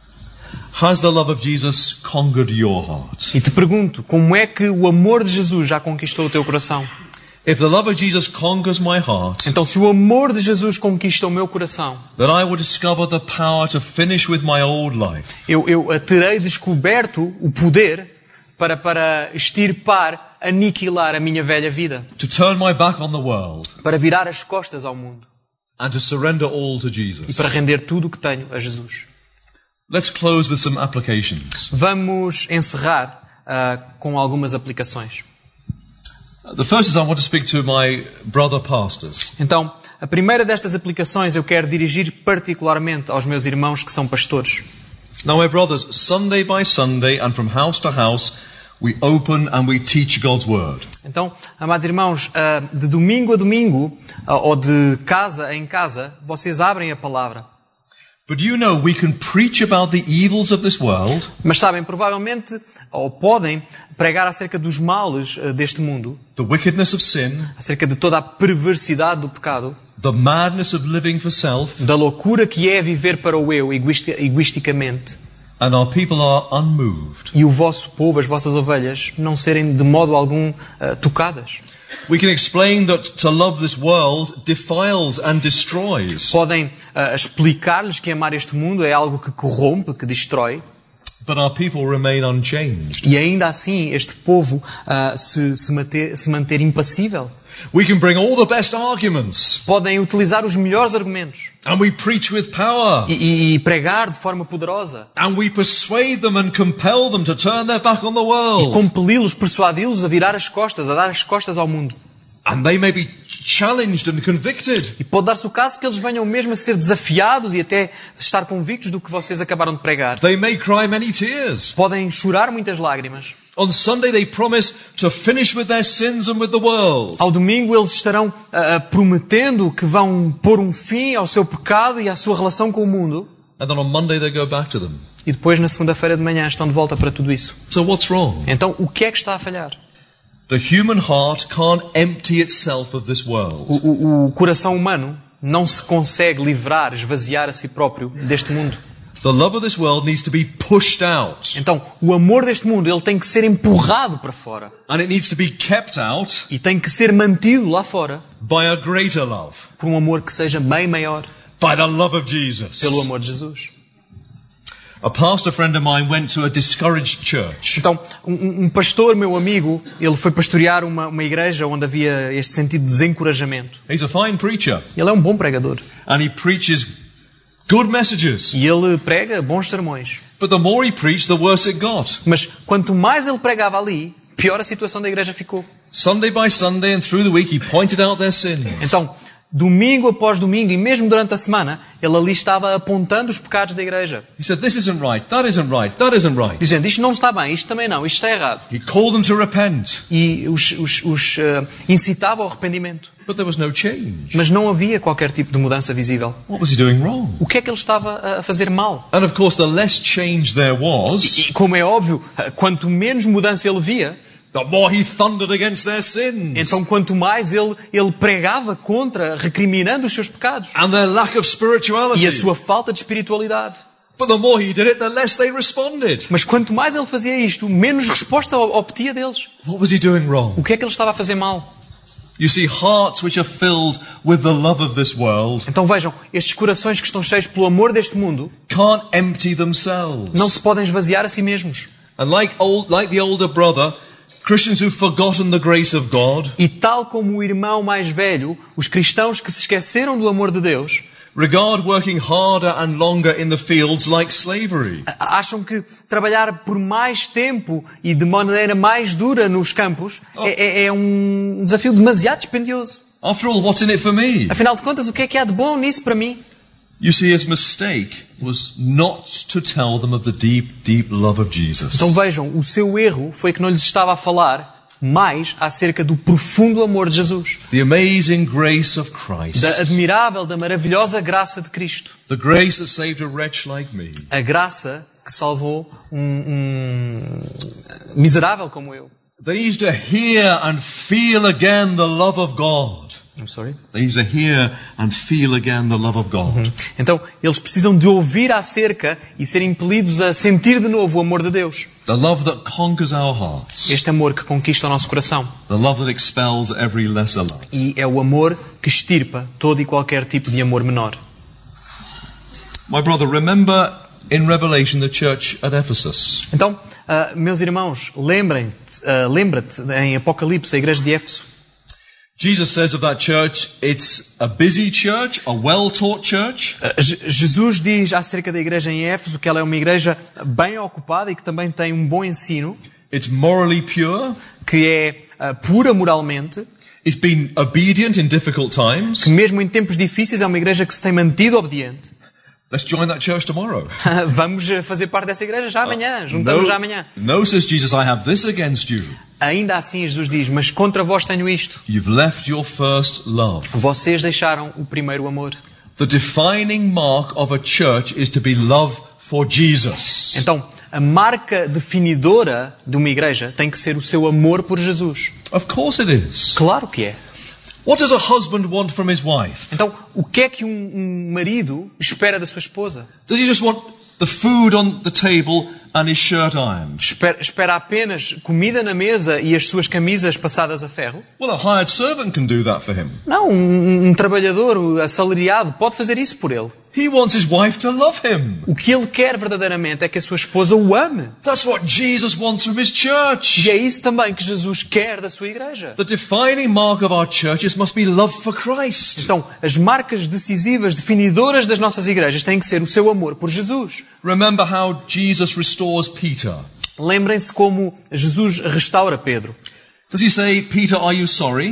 Speaker 2: Has the love of Jesus conquered your heart?
Speaker 3: E te pergunto, como é que o amor de Jesus já conquistou o teu coração?
Speaker 2: If the love of Jesus conquers my heart,
Speaker 3: Então, se o amor de Jesus conquista o meu coração,
Speaker 2: then I will discover the power to finish with my old life.
Speaker 3: eu terei descoberto o poder para extirpar, aniquilar a minha velha vida,
Speaker 2: To turn my back on the world
Speaker 3: para virar as costas ao mundo
Speaker 2: and to surrender all to
Speaker 3: e
Speaker 2: Jesus.
Speaker 3: para render tudo o que tenho a Jesus.
Speaker 2: Let's close with some applications.
Speaker 3: Vamos encerrar com algumas aplicações.
Speaker 2: The first is I want to speak to my brother pastors.
Speaker 3: Então, a primeira destas aplicações eu quero dirigir particularmente aos meus irmãos que são pastores.
Speaker 2: Now, my brothers, Sunday by Sunday and from house to house, we open and we teach God's Word.
Speaker 3: Então, amados irmãos, de domingo a domingo, ou de casa em casa, vocês abrem a palavra.
Speaker 2: But you know we can preach about the evils of this world,
Speaker 3: Mas sabem, provavelmente, ou podem, pregar acerca dos males deste mundo,
Speaker 2: the wickedness of sin,
Speaker 3: acerca de toda a perversidade do pecado,
Speaker 2: the madness of living for self,
Speaker 3: da loucura que é viver para o eu egoisticamente,
Speaker 2: and our people are unmoved.
Speaker 3: e o vosso povo, as vossas ovelhas, não serem de modo algum tocadas.
Speaker 2: We can explain that to love this world defiles and destroys,
Speaker 3: Podem explicar-lhes que amar este mundo é algo que corrompe, que destrói,
Speaker 2: but our people remain unchanged.
Speaker 3: e ainda assim este povo se manter impassível.
Speaker 2: We can bring all the best arguments,
Speaker 3: Podem utilizar os melhores argumentos
Speaker 2: and we preach with power,
Speaker 3: e pregar de forma poderosa,
Speaker 2: and we persuade them and compel them to turn their back on the
Speaker 3: e
Speaker 2: world.
Speaker 3: compeli-los, persuadi-los a virar as costas, a dar as costas ao mundo.
Speaker 2: And they may be challenged and convicted.
Speaker 3: E pode dar-se o caso que eles venham mesmo a ser desafiados e até estar convictos do que vocês acabaram de pregar.
Speaker 2: They may cry many tears.
Speaker 3: Podem chorar muitas lágrimas.
Speaker 2: On Sunday they promise to finish with their sins and with the world.
Speaker 3: Ao domingo eles estarão prometendo que vão pôr um fim ao seu pecado e à sua relação com o mundo.
Speaker 2: And then on Monday they go back to them.
Speaker 3: E depois, na segunda-feira de manhã, estão de volta para tudo isso.
Speaker 2: So what's wrong?
Speaker 3: Então, o que é que está a falhar?
Speaker 2: The human heart can't empty itself of this world.
Speaker 3: O coração humano não se consegue livrar, esvaziar a si próprio deste mundo.
Speaker 2: The love of this world needs to be pushed out.
Speaker 3: Então, o amor deste mundo, ele tem que ser empurrado para fora.
Speaker 2: And it needs to be kept out
Speaker 3: E tem que ser mantido lá fora
Speaker 2: by a greater love.
Speaker 3: por um amor que seja bem maior,
Speaker 2: By the love of Jesus.
Speaker 3: pelo amor de Jesus.
Speaker 2: A pastor friend of mine went to a discouraged church.
Speaker 3: Então, um pastor, meu amigo, ele foi pastorear uma igreja onde havia este sentido de desencorajamento.
Speaker 2: He's a fine preacher.
Speaker 3: Ele é um bom pregador.
Speaker 2: And he preaches good messages.
Speaker 3: E ele prega bons sermões.
Speaker 2: But the more he preached, the worse it got.
Speaker 3: Mas quanto mais ele pregava ali, pior a situação da igreja ficou.
Speaker 2: Sunday by Sunday and through the week, he pointed out their sins.
Speaker 3: Então, domingo após domingo, e mesmo durante a semana, ele ali estava apontando os pecados da igreja.
Speaker 2: He said, this isn't right, that isn't right, that isn't right.
Speaker 3: Dizendo, isto não está bem, isto também não, isto está errado.
Speaker 2: He called them to repent.
Speaker 3: E os incitava ao arrependimento.
Speaker 2: But there was no change.
Speaker 3: Mas não havia qualquer tipo de mudança visível.
Speaker 2: What was he doing wrong?
Speaker 3: O que é que ele estava a fazer mal?
Speaker 2: And of course, the less change there was,
Speaker 3: E como é óbvio, quanto menos mudança ele via,
Speaker 2: the more he thundered against their sins.
Speaker 3: então quanto mais ele pregava contra, recriminando os seus pecados.
Speaker 2: And their lack of spirituality.
Speaker 3: E a sua falta de espiritualidade.
Speaker 2: But the more he did it, the less they responded.
Speaker 3: Mas quanto mais ele fazia isto, menos resposta obtia deles.
Speaker 2: What was he doing wrong?
Speaker 3: O que é que ele estava a fazer mal?
Speaker 2: You see, hearts which are filled with the love of this world
Speaker 3: Então vejam, estes corações que estão cheios pelo amor deste mundo
Speaker 2: can't empty themselves.
Speaker 3: não se podem esvaziar a si mesmos.
Speaker 2: And like the older brother, Christians who've forgotten the grace of God
Speaker 3: E tal como o irmão mais velho, os cristãos que se esqueceram do amor de Deus,
Speaker 2: regard working harder and longer in the fields like slavery.
Speaker 3: acham que trabalhar por mais tempo e de maneira mais dura nos campos é um desafio demasiado dispendioso.
Speaker 2: After all, what's in it for me?
Speaker 3: Afinal de contas, o que é que há de bom nisso para mim?
Speaker 2: You see, his mistake was not to tell them of the deep, deep love of Jesus.
Speaker 3: Então vejam, o seu erro foi que não lhes estava a falar mais acerca do profundo amor de Jesus.
Speaker 2: The amazing grace of Christ.
Speaker 3: Da admirável, da maravilhosa graça de Cristo.
Speaker 2: The grace that saved a wretch like me.
Speaker 3: A graça que salvou um miserável como eu.
Speaker 2: They need to hear and feel again the love of God.
Speaker 3: I'm sorry?
Speaker 2: They need to hear and feel again the love of God.
Speaker 3: Então, eles precisam de ouvir acerca e serem impelidos a sentir de novo o amor de Deus.
Speaker 2: The love that conquers our hearts.
Speaker 3: Este amor que conquista o nosso coração.
Speaker 2: The love that expels every lesser love.
Speaker 3: E é o amor que extirpa todo e qualquer tipo de amor menor.
Speaker 2: My brother, remember in Revelation the church at Ephesus.
Speaker 3: Então, meus irmãos, lembra-te em Apocalipse, a igreja de Éfeso.
Speaker 2: Jesus says of that church, it's a busy church, a well-taught church.
Speaker 3: Jesus diz acerca da igreja em Éfeso que ela é uma igreja bem ocupada e que também tem um bom ensino,
Speaker 2: It's morally pure.
Speaker 3: que é pura moralmente,
Speaker 2: It's been obedient in difficult times.
Speaker 3: que mesmo em tempos difíceis é uma igreja que se tem mantido obediente.
Speaker 2: Let's join that church tomorrow.
Speaker 3: Vamos fazer parte dessa igreja já amanhã, juntamos já amanhã.
Speaker 2: No, says Jesus, I have this against you.
Speaker 3: Ainda assim Jesus diz, mas contra vós tenho isto.
Speaker 2: You've left your first love.
Speaker 3: Vocês deixaram o primeiro amor.
Speaker 2: The defining mark of a church is to be love for Jesus.
Speaker 3: Então, a marca definidora de uma igreja tem que ser o seu amor por Jesus.
Speaker 2: Of course it is.
Speaker 3: Claro que é.
Speaker 2: What does a husband want from his wife?
Speaker 3: Então, o que é que um marido espera da sua esposa?
Speaker 2: Does he just want the food on the table and his shirt ironed?
Speaker 3: Espera apenas comida na mesa e as suas camisas passadas a ferro?
Speaker 2: Well, a hired servant can do that for him.
Speaker 3: Não, um trabalhador assalariado pode fazer isso por ele.
Speaker 2: He wants his wife to love him.
Speaker 3: O que ele quer verdadeiramente é que a sua esposa o ame.
Speaker 2: That's what Jesus wants from his church.
Speaker 3: E é isso também que Jesus quer da sua igreja.
Speaker 2: The defining mark of our churches must be love for Christ.
Speaker 3: Então, as marcas decisivas, definidoras das nossas igrejas têm que ser o seu amor por Jesus.
Speaker 2: Remember how Jesus restores Peter.
Speaker 3: Lembrem-se como Jesus restaura Pedro.
Speaker 2: Does he say, Peter, are you sorry?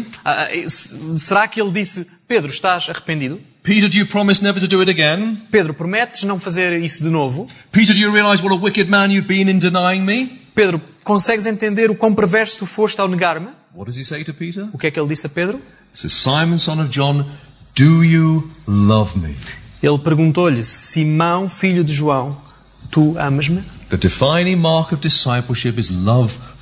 Speaker 3: Será que ele disse, Pedro, estás arrependido?
Speaker 2: Peter, do you promise never to do it again?
Speaker 3: Pedro, prometes não fazer isso de novo?
Speaker 2: Peter, do you realize what a wicked man you've been in denying me?
Speaker 3: Pedro, consegues entender o quão perverso tu foste ao negar-me?
Speaker 2: What does he say to Peter?
Speaker 3: O que é que ele disse a Pedro?
Speaker 2: He says, Simon, son of John, do you love me?
Speaker 3: Ele perguntou-lhe, Simão, filho de João, tu amas-me?
Speaker 2: The defining mark of discipleship is love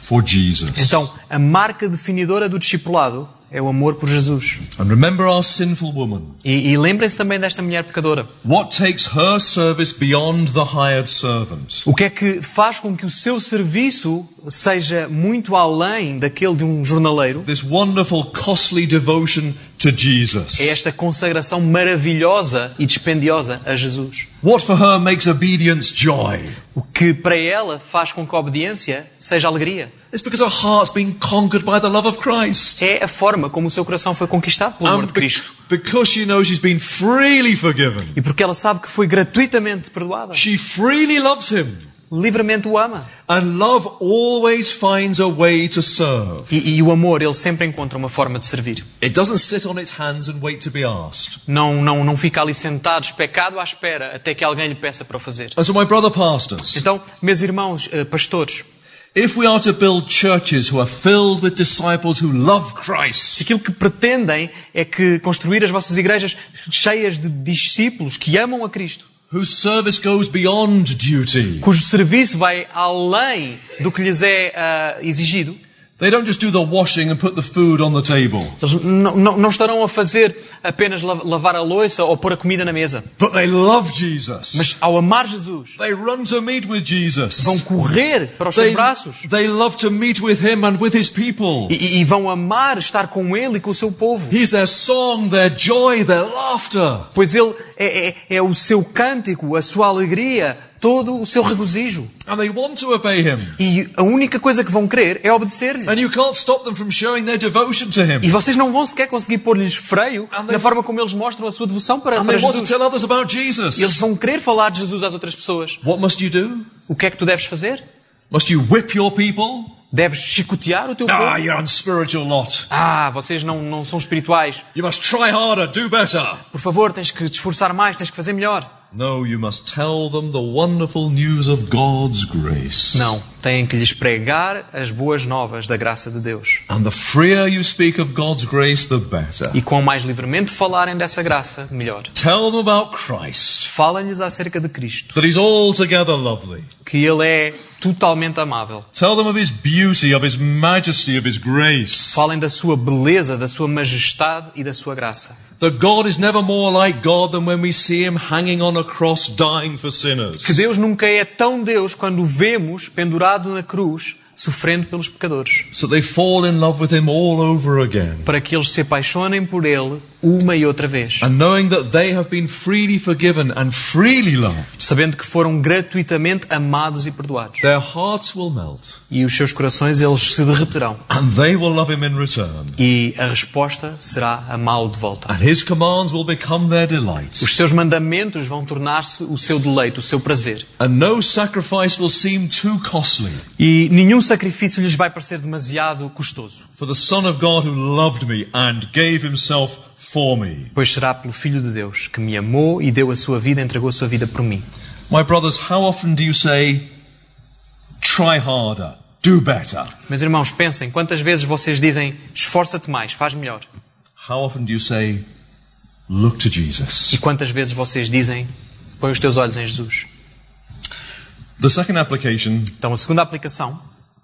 Speaker 2: for Jesus.
Speaker 3: Então, a marca definidora do discipulado é o amor por Jesus.
Speaker 2: And remember our sinful woman.
Speaker 3: E lembrem-se também desta mulher pecadora.
Speaker 2: What takes her service beyond the hired servant?
Speaker 3: O que é que faz com que o seu serviço seja muito além daquele de um jornaleiro?
Speaker 2: This wonderful, costly devotion to Jesus.
Speaker 3: É esta consagração maravilhosa e dispendiosa a Jesus.
Speaker 2: What for her makes obedience joy?
Speaker 3: O que para ela faz com que a obediência seja alegria.
Speaker 2: It's because her heart's been conquered by the love of Christ.
Speaker 3: É a forma como o seu coração foi conquistado pelo amor de Cristo.
Speaker 2: Because she knows she's been freely forgiven.
Speaker 3: E porque ela sabe que foi gratuitamente perdoada.
Speaker 2: She freely loves him.
Speaker 3: Livremente o ama.
Speaker 2: And love always finds a way to serve.
Speaker 3: E o amor, ele sempre encontra uma forma de servir.
Speaker 2: It doesn't sit on its hands and wait to be asked.
Speaker 3: Não fica ali sentado, especado à espera, até que alguém lhe peça para o fazer.
Speaker 2: And so my brother pastors,
Speaker 3: Então, meus irmãos pastores,
Speaker 2: if we are to build churches who are filled with disciples who love
Speaker 3: se
Speaker 2: Christ,
Speaker 3: aquilo que pretendem é que construir as vossas igrejas cheias de discípulos que amam a Cristo,
Speaker 2: whose service goes beyond duty,
Speaker 3: cujo serviço vai além do que lhes é exigido,
Speaker 2: they don't just do the washing and put the food on the table,
Speaker 3: eles não estarão a fazer apenas lavar a louça ou pôr a comida na mesa.
Speaker 2: but they love Jesus.
Speaker 3: Mas ao amar Jesus,
Speaker 2: They run to meet with Jesus.
Speaker 3: vão correr para os seus braços.
Speaker 2: They love to meet with him and with his people.
Speaker 3: E vão amar estar com Ele e com o seu povo.
Speaker 2: He's their song, their joy, their laughter.
Speaker 3: Pois Ele é o seu cântico, a sua alegria, todo o seu regozijo.
Speaker 2: And they want to obey him.
Speaker 3: E a única coisa que vão querer é obedecer-lhe.
Speaker 2: And you can't stop them from showing their devotion to him.
Speaker 3: E vocês não vão sequer conseguir pôr-lhes freio na forma como eles mostram a sua devoção para
Speaker 2: And they want to
Speaker 3: Jesus.
Speaker 2: tell others about Jesus.
Speaker 3: E eles vão querer falar de Jesus às outras pessoas.
Speaker 2: What must you do?
Speaker 3: O que é que tu deves fazer?
Speaker 2: Must you whip your people?
Speaker 3: Deves chicotear o teu
Speaker 2: Ah,
Speaker 3: povo?
Speaker 2: you unspiritual lot.
Speaker 3: Vocês não são espirituais.
Speaker 2: You must try harder, do better.
Speaker 3: Por favor, tens que te esforçar mais, tens que fazer melhor.
Speaker 2: No, you must tell them the wonderful news of God's grace.
Speaker 3: Não, têm que lhes pregar as boas novas da graça de Deus.
Speaker 2: And the freer you speak of God's grace, the better.
Speaker 3: E quanto mais livremente falarem dessa graça, melhor.
Speaker 2: Tell them about Christ,
Speaker 3: Falem-lhes acerca de Cristo,
Speaker 2: that he's altogether lovely.
Speaker 3: que Ele é totalmente amável.
Speaker 2: Tell them of his beauty, of his majesty, of his grace.
Speaker 3: Falem da sua beleza, da sua majestade e da sua graça.
Speaker 2: That God is never more like God than when we see him hanging on a cross dying for sinners.
Speaker 3: Que Deus nunca é tão Deus quando o vemos pendurado na cruz, sofrendo pelos pecadores.
Speaker 2: So they fall in love with him all over again.
Speaker 3: Para que eles se apaixonem por Ele uma e outra vez.
Speaker 2: And knowing that they have been freely forgiven and freely loved,
Speaker 3: Sabendo que foram gratuitamente amados e perdoados.
Speaker 2: their hearts will melt.
Speaker 3: E os seus corações, eles se derreterão.
Speaker 2: And they will love him in return.
Speaker 3: E a resposta será amá-lo de volta.
Speaker 2: And his commands will become their delight.
Speaker 3: Os seus mandamentos vão tornar-se o seu deleite, o seu prazer.
Speaker 2: And no sacrifice will seem too costly
Speaker 3: E nenhum sacrifício lhes vai parecer demasiado custoso.
Speaker 2: for the Son of God who loved me and gave himself for me.
Speaker 3: Pois será pelo Filho de Deus, que me amou e deu a sua vida, entregou a sua vida por mim.
Speaker 2: My brothers, how often do you say, try harder, do better?
Speaker 3: Meus irmãos, pensem, quantas vezes vocês dizem, esforça-te mais, faz melhor?
Speaker 2: How often do you say, look to Jesus?
Speaker 3: E quantas vezes vocês dizem, põe os teus olhos em Jesus?
Speaker 2: The second application
Speaker 3: Então, a segunda aplicação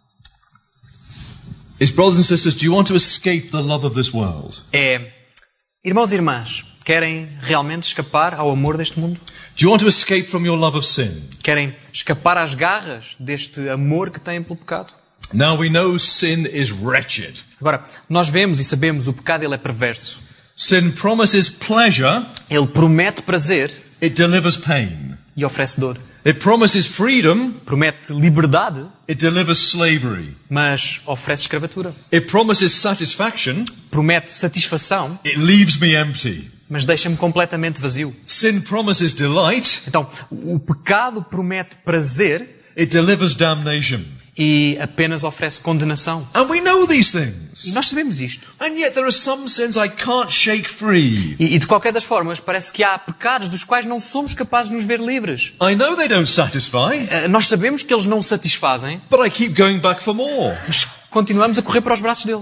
Speaker 2: is, brothers and sisters, do you want to escape the love of this world?
Speaker 3: é, irmãos e irmãs, querem realmente escapar ao amor deste mundo?
Speaker 2: Do you want to escape from your love of sin?
Speaker 3: Querem escapar às garras deste amor que têm pelo pecado?
Speaker 2: Now we know sin is wretched.
Speaker 3: Agora, nós vemos e sabemos o pecado ele é perverso.
Speaker 2: Sin promises pleasure,
Speaker 3: Ele promete prazer
Speaker 2: it delivers pain.
Speaker 3: e oferece dor.
Speaker 2: It promises freedom,
Speaker 3: Promete liberdade,
Speaker 2: it delivers slavery.
Speaker 3: mas oferece escravatura.
Speaker 2: It promises satisfaction,
Speaker 3: Promete satisfação,
Speaker 2: it leaves me empty.
Speaker 3: mas deixa-me completamente vazio.
Speaker 2: Sin promises delight,
Speaker 3: Então, o pecado promete prazer
Speaker 2: it delivers damnation.
Speaker 3: e apenas oferece condenação.
Speaker 2: And we know these
Speaker 3: E
Speaker 2: things.
Speaker 3: nós sabemos disto.
Speaker 2: And yet there are some sins I can't shake free.
Speaker 3: E de qualquer das formas, parece que há pecados dos quais não somos capazes de nos ver livres.
Speaker 2: I know they don't satisfy,
Speaker 3: Nós sabemos que eles não satisfazem,
Speaker 2: but I keep going back for more.
Speaker 3: mas continuamos a correr para os braços deles.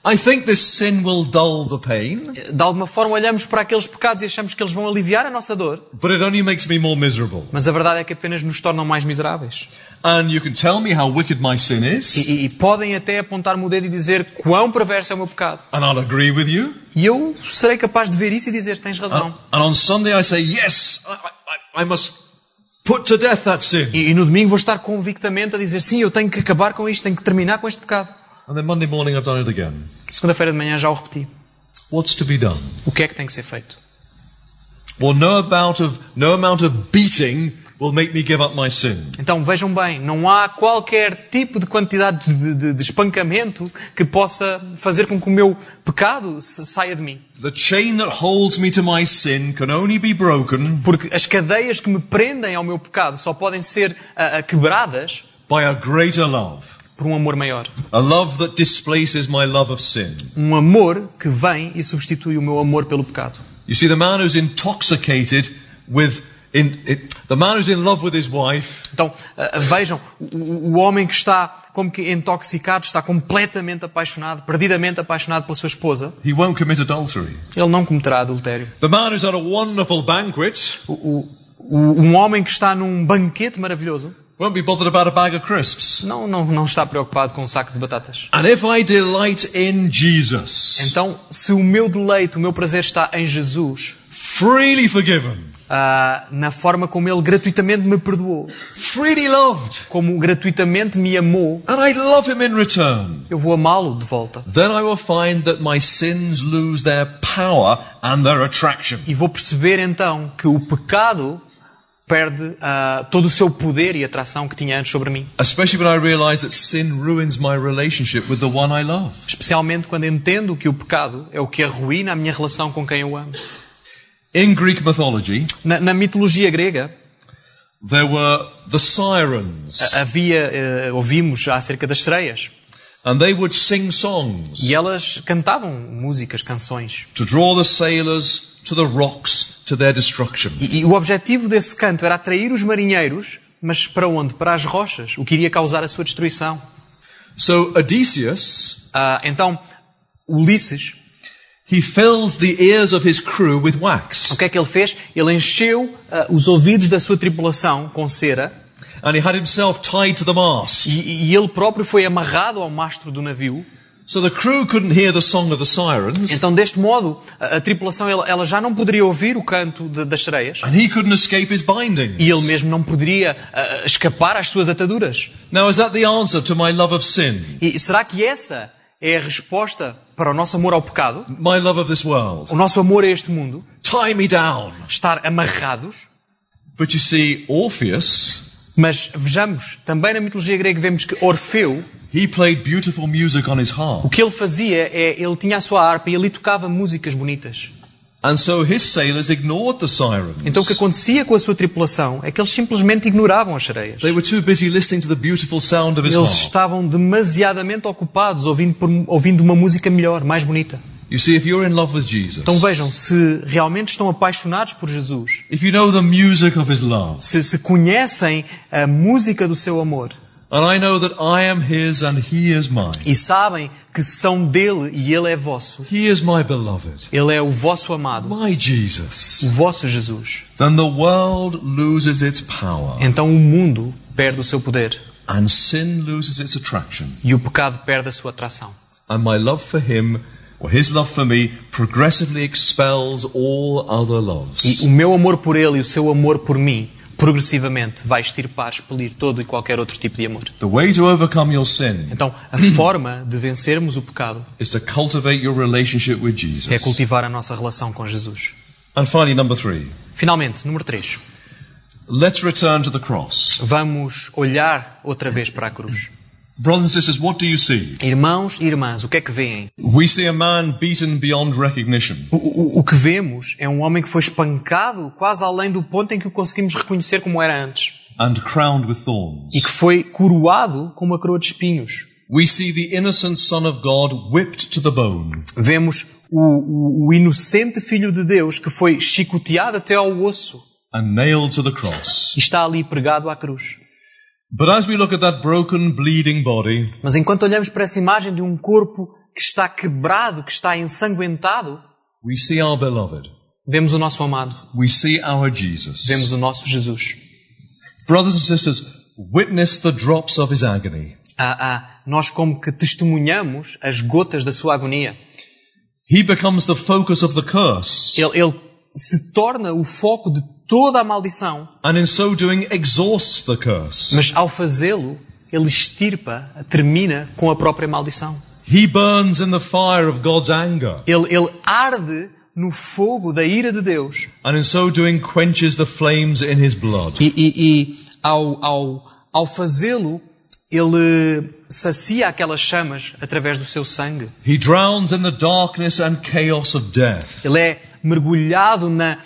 Speaker 2: I think this sin will dull the pain,
Speaker 3: De alguma forma olhamos para aqueles pecados e achamos que eles vão aliviar a nossa dor,
Speaker 2: but it only makes me more miserable.
Speaker 3: mas a verdade é que apenas nos tornam mais miseráveis.
Speaker 2: And you can tell me how wicked my sin is,
Speaker 3: E podem até apontar-me o dedo e dizer quão perverso é o meu pecado.
Speaker 2: and I'll agree with you.
Speaker 3: E eu serei capaz de ver isso e dizer, tens razão.
Speaker 2: And on Sunday I say, yes, I must put to death that sin.
Speaker 3: E no domingo vou estar convictamente a dizer, sim, eu tenho que acabar com isto, tenho que terminar com este pecado.
Speaker 2: And then Monday morning I've done it again.
Speaker 3: Segunda-feira de manhã já o repeti.
Speaker 2: What's to be done?
Speaker 3: O que é que tem que ser feito?
Speaker 2: Well, no amount of beating will make me give up my sin.
Speaker 3: Então, vejam bem, não há qualquer tipo de quantidade de espancamento que possa fazer com que o meu pecado saia de mim.
Speaker 2: The chain that holds me to my sin can only be broken
Speaker 3: Porque as cadeias que me prendem ao meu pecado só podem ser quebradas
Speaker 2: by a greater love.
Speaker 3: por um amor maior.
Speaker 2: A love that displaces my love of sin.
Speaker 3: Um amor que vem e substitui o meu amor pelo pecado.
Speaker 2: You see, the man who's intoxicated with... the man who's in love with his wife
Speaker 3: Então, vejam, o homem que está como que intoxicado, está completamente apaixonado, perdidamente apaixonado pela sua esposa,
Speaker 2: he won't commit adultery.
Speaker 3: ele não cometerá adultério.
Speaker 2: The man who's at a wonderful banquet
Speaker 3: Um homem que está num banquete maravilhoso
Speaker 2: won't be bothered about a bag of crisps.
Speaker 3: não está preocupado com um saco de batatas.
Speaker 2: And if I delight in Jesus,
Speaker 3: Então, se o meu deleite, o meu prazer está em Jesus,
Speaker 2: freely forgiven,
Speaker 3: na forma como Ele gratuitamente me perdoou,
Speaker 2: freely loved,
Speaker 3: como gratuitamente me amou,
Speaker 2: and I love him in return,
Speaker 3: eu vou amá-lo de volta.
Speaker 2: then I will find that my sins lose their power and their attraction.
Speaker 3: E vou perceber então que o pecado perde todo o seu poder e atração que tinha antes sobre mim.
Speaker 2: Especially when I realize that sin ruins my relationship with the one I love.
Speaker 3: Especialmente quando entendo que o pecado é o que arruína a minha relação com quem eu amo.
Speaker 2: In Greek mythology,
Speaker 3: Na mitologia grega,
Speaker 2: there were the sirens,
Speaker 3: ouvimos acerca das sereias.
Speaker 2: and they would sing songs
Speaker 3: E elas cantavam músicas, canções.
Speaker 2: to draw the sailors to the rocks to their destruction.
Speaker 3: E o objetivo desse canto era atrair os marinheiros, mas para onde? Para as rochas, o que iria causar a sua destruição.
Speaker 2: So Odysseus,
Speaker 3: Então, Ulisses,
Speaker 2: he filled the ears of his crew with wax,
Speaker 3: o que é que ele fez? Ele encheu os ouvidos da sua tripulação com cera
Speaker 2: and he had himself tied to the mast,
Speaker 3: e ele próprio foi amarrado ao mastro do navio.
Speaker 2: so the crew couldn't hear the song of the sirens,
Speaker 3: Então, deste modo, a tripulação ela já não poderia ouvir o canto das sereias
Speaker 2: and he couldn't escape his bindings.
Speaker 3: e ele mesmo não poderia escapar às suas ataduras.
Speaker 2: Now, is that the answer to my love of sin,
Speaker 3: E será que essa é a resposta para o nosso amor ao pecado?
Speaker 2: my love of this world?
Speaker 3: O nosso amor a este mundo?
Speaker 2: Tie me down.
Speaker 3: Estar amarrados?
Speaker 2: But you see, Orpheus,
Speaker 3: Mas vejamos, também na mitologia grega vemos que Orfeu,
Speaker 2: he played beautiful music on his
Speaker 3: o
Speaker 2: harp.
Speaker 3: que ele fazia ele tinha a sua harpa e ele tocava músicas bonitas.
Speaker 2: And so his sailors ignored the sirens.
Speaker 3: Então o que acontecia com a sua tripulação é que eles simplesmente ignoravam as sereias.
Speaker 2: They were too busy listening to the beautiful sound of his
Speaker 3: Eles
Speaker 2: harp.
Speaker 3: estavam demasiadamente ocupados ouvindo uma música melhor, mais bonita.
Speaker 2: You see, if you're in love with Jesus,
Speaker 3: Então vejam, se realmente estão apaixonados por Jesus,
Speaker 2: if you know the music of his love,
Speaker 3: se conhecem a música do seu amor
Speaker 2: and I know that I am his and he is mine,
Speaker 3: e sabem que são dele e ele é vosso,
Speaker 2: he is my beloved,
Speaker 3: ele é o vosso amado,
Speaker 2: my Jesus,
Speaker 3: o vosso Jesus,
Speaker 2: then the world loses its power
Speaker 3: então o mundo perde o seu poder
Speaker 2: and sin loses its attraction.
Speaker 3: e o pecado perde a sua atração.
Speaker 2: And my love for him, or his love for me, progressively expels all other loves.
Speaker 3: E o meu amor por ele e o seu amor por mim, progressivamente, vai extirpar, expelir todo e qualquer outro tipo de amor.
Speaker 2: The way to overcome your sin
Speaker 3: Então, a forma de vencermos o pecado
Speaker 2: is to cultivate your relationship with
Speaker 3: é
Speaker 2: Jesus.
Speaker 3: cultivar a nossa relação com Jesus.
Speaker 2: And finally, number 3.
Speaker 3: Finalmente, número 3.
Speaker 2: Let's return to the cross.
Speaker 3: Vamos olhar outra vez para a cruz.
Speaker 2: Brothers and sisters, what do you see?
Speaker 3: Irmãos e irmãs, o que é que veem?
Speaker 2: We see a man beaten beyond recognition.
Speaker 3: O que vemos é um homem que foi espancado quase além do ponto em que o conseguimos reconhecer como era antes.
Speaker 2: And crowned with thorns.
Speaker 3: E que foi coroado com uma coroa de espinhos.
Speaker 2: We see the innocent Son of God whipped to the bone.
Speaker 3: Vemos o inocente Filho de Deus que foi chicoteado até ao osso
Speaker 2: And nailed to the cross.
Speaker 3: e está ali pregado à cruz.
Speaker 2: But as we look at that broken, bleeding body,
Speaker 3: Mas enquanto olhamos para essa imagem de um corpo que está quebrado, que está ensanguentado,
Speaker 2: we see our beloved.
Speaker 3: vemos o nosso amado,
Speaker 2: We see our Jesus.
Speaker 3: vemos o nosso Jesus.
Speaker 2: Brothers and sisters, witness the drops of his agony.
Speaker 3: Nós como que testemunhamos as gotas da sua agonia.
Speaker 2: He becomes the focus of the curse,
Speaker 3: Ele se torna o foco de toda a maldição,
Speaker 2: and in so doing exhausts the curse.
Speaker 3: mas ao fazê-lo, ele extirpa, termina com a própria maldição.
Speaker 2: He burns in the fire of God's anger,
Speaker 3: Ele arde no fogo da ira de Deus
Speaker 2: and in so doing quenches the flames in his blood.
Speaker 3: e ao fazê-lo, ele sacia aquelas chamas através do seu sangue.
Speaker 2: He drowns in the darkness and chaos of death.
Speaker 3: Ele é mergulhado na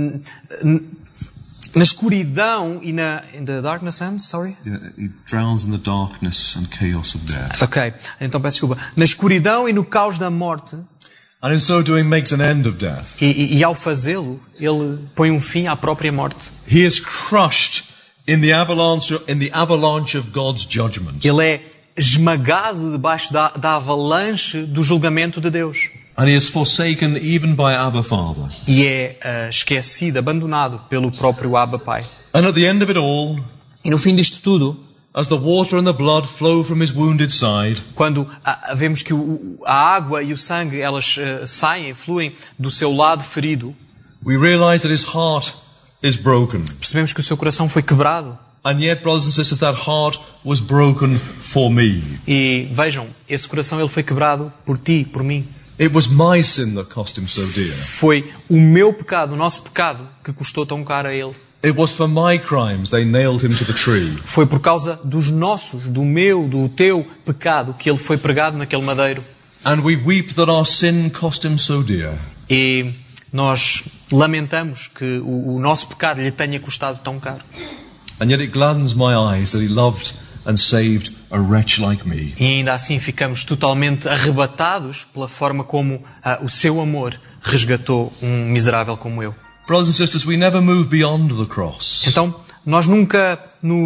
Speaker 3: escuridão e in the darkness and, sorry?
Speaker 2: He drowns in the darkness and chaos of death.
Speaker 3: Ok, então peço desculpa. Na escuridão e no caos da morte.
Speaker 2: And in so doing makes an end of death.
Speaker 3: E ao fazê-lo, ele põe um fim à própria morte.
Speaker 2: He is crushed in the avalanche of God's judgment.
Speaker 3: Ele é esmagado debaixo da avalanche do julgamento de Deus.
Speaker 2: And he is forsaken even by Abba Father.
Speaker 3: E é esquecido, abandonado pelo próprio Abba Pai.
Speaker 2: And at the end of it all,
Speaker 3: E no fim disto tudo,
Speaker 2: as the water and the blood flow from his wounded side,
Speaker 3: quando vemos que a água e o sangue, elas saem, fluem do seu lado ferido,
Speaker 2: we realize that his heart is broken.
Speaker 3: percebemos que o seu coração foi quebrado.
Speaker 2: And yet, brothers and sisters, that heart was broken for me.
Speaker 3: E vejam, esse coração ele foi quebrado por ti, por mim.
Speaker 2: It was my sin that cost him so dear.
Speaker 3: Foi o meu pecado, o nosso pecado, que custou tão caro a ele.
Speaker 2: It was for my crimes they nailed him to the tree.
Speaker 3: Foi por causa dos nossos, do meu, do teu pecado, que ele foi pregado naquele madeiro.
Speaker 2: And we weep that our sin cost him so dear.
Speaker 3: E nós lamentamos que o nosso pecado lhe tenha custado tão caro.
Speaker 2: And yet it gladdens my eyes that he loved and saved a wretch like me.
Speaker 3: E ainda assim ficamos totalmente arrebatados pela forma como o seu amor resgatou um miserável como eu.
Speaker 2: Brothers and sisters, we never move beyond the cross.
Speaker 3: Então, nós nunca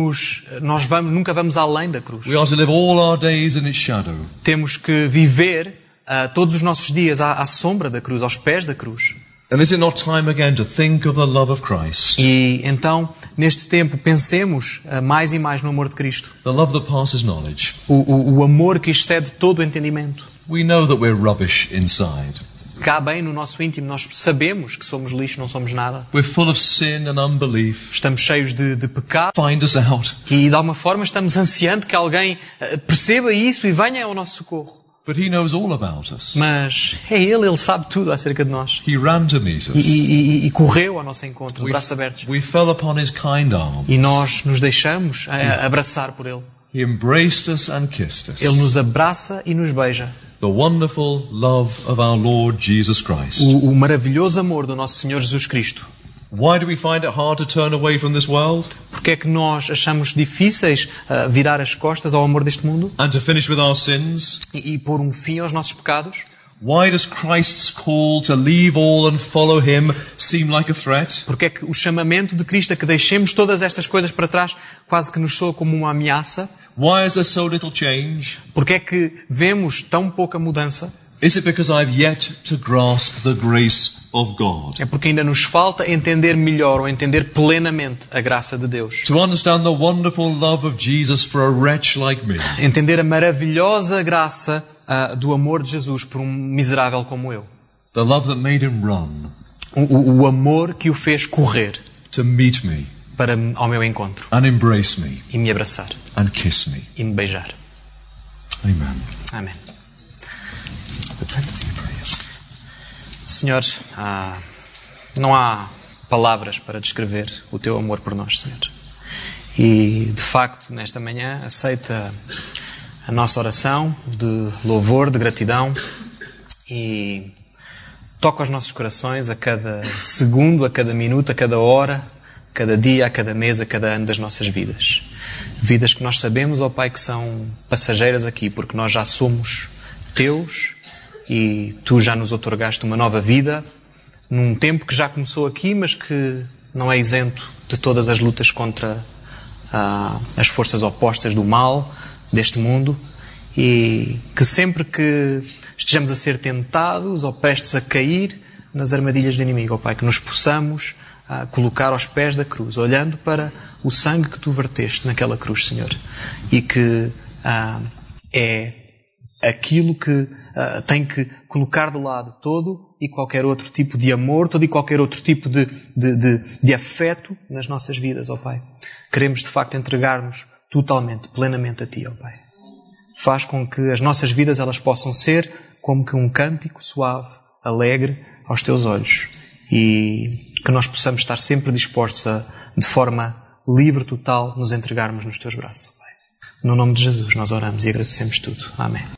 Speaker 3: vamos além da cruz.
Speaker 2: We are to live all our days in its shadow.
Speaker 3: Temos que viver todos os nossos dias à sombra da cruz, aos pés da cruz.
Speaker 2: And is it not time again to think of the love of Christ?
Speaker 3: E então, neste tempo, pensemos mais e mais no amor de Cristo.
Speaker 2: The love that passes knowledge.
Speaker 3: O amor que excede todo o entendimento.
Speaker 2: We know that we're rubbish inside.
Speaker 3: Cá bem no nosso íntimo, nós sabemos que somos lixo, não somos nada.
Speaker 2: We're full of sin and unbelief.
Speaker 3: Estamos cheios de pecado.
Speaker 2: Find us out.
Speaker 3: E de alguma forma estamos ansiando que alguém perceba isso e venha ao nosso socorro.
Speaker 2: But he knows all about us.
Speaker 3: Mas é Ele sabe tudo acerca de nós.
Speaker 2: He ran to meet us.
Speaker 3: E correu ao nosso encontro, de braços abertos.
Speaker 2: We fell upon his kind arms.
Speaker 3: E nós nos deixamos abraçar por Ele.
Speaker 2: He embraced us and kissed us.
Speaker 3: Ele nos abraça e nos beija.
Speaker 2: The wonderful love of our Lord Jesus Christ.
Speaker 3: O maravilhoso amor do nosso Senhor Jesus Cristo.
Speaker 2: Why do we find it hard to turn away from this world?
Speaker 3: Porque é que nós achamos difíceis virar as costas ao amor deste mundo?
Speaker 2: And to finish with our sins?
Speaker 3: E pôr um fim aos nossos pecados?
Speaker 2: Why does Christ's call to leave all and follow him seem like a threat?
Speaker 3: Porque é que o chamamento de Cristo a que deixemos todas estas coisas para trás quase que nos soa como uma ameaça?
Speaker 2: Why is there so little change?
Speaker 3: Porque é que vemos tão pouca mudança?
Speaker 2: Is it because I've yet to grasp the grace of God?
Speaker 3: É porque ainda nos falta entender melhor ou entender plenamente a graça de Deus.
Speaker 2: To understand the wonderful love of Jesus for a wretch like me.
Speaker 3: Entender a maravilhosa graça do amor de Jesus por um miserável como eu.
Speaker 2: The love that made him run.
Speaker 3: O amor que o fez correr
Speaker 2: To meet me.
Speaker 3: ao meu encontro.
Speaker 2: And embrace me.
Speaker 3: E me abraçar.
Speaker 2: And kiss me.
Speaker 3: E me beijar.
Speaker 2: Amen.
Speaker 3: Amém. Senhor, não há palavras para descrever o Teu amor por nós, Senhor. E, de facto, nesta manhã, aceita a nossa oração de louvor, de gratidão e toca os nossos corações a cada segundo, a cada minuto, a cada hora, a cada dia, a cada mês, a cada ano das nossas vidas. Vidas que nós sabemos, ó Pai, que são passageiras aqui, porque nós já somos Teus e Tu já nos outorgaste uma nova vida num tempo que já começou aqui, mas que não é isento de todas as lutas contra as forças opostas do mal deste mundo e que sempre que estejamos a ser tentados ou prestes a cair nas armadilhas do inimigo, ó Pai, que nos possamos colocar aos pés da cruz, olhando para o sangue que Tu verteste naquela cruz, Senhor, e que é aquilo que tem que colocar de lado todo e qualquer outro tipo de amor, todo e qualquer outro tipo de afeto nas nossas vidas, ó Pai. Queremos, de facto, entregar-nos totalmente, plenamente a Ti, ó Pai. Faz com que as nossas vidas elas possam ser como que um cântico suave, alegre aos Teus olhos, e que nós possamos estar sempre dispostos a, de forma livre, total, nos entregarmos nos Teus braços, ó Pai. No nome de Jesus nós oramos e agradecemos tudo. Amém.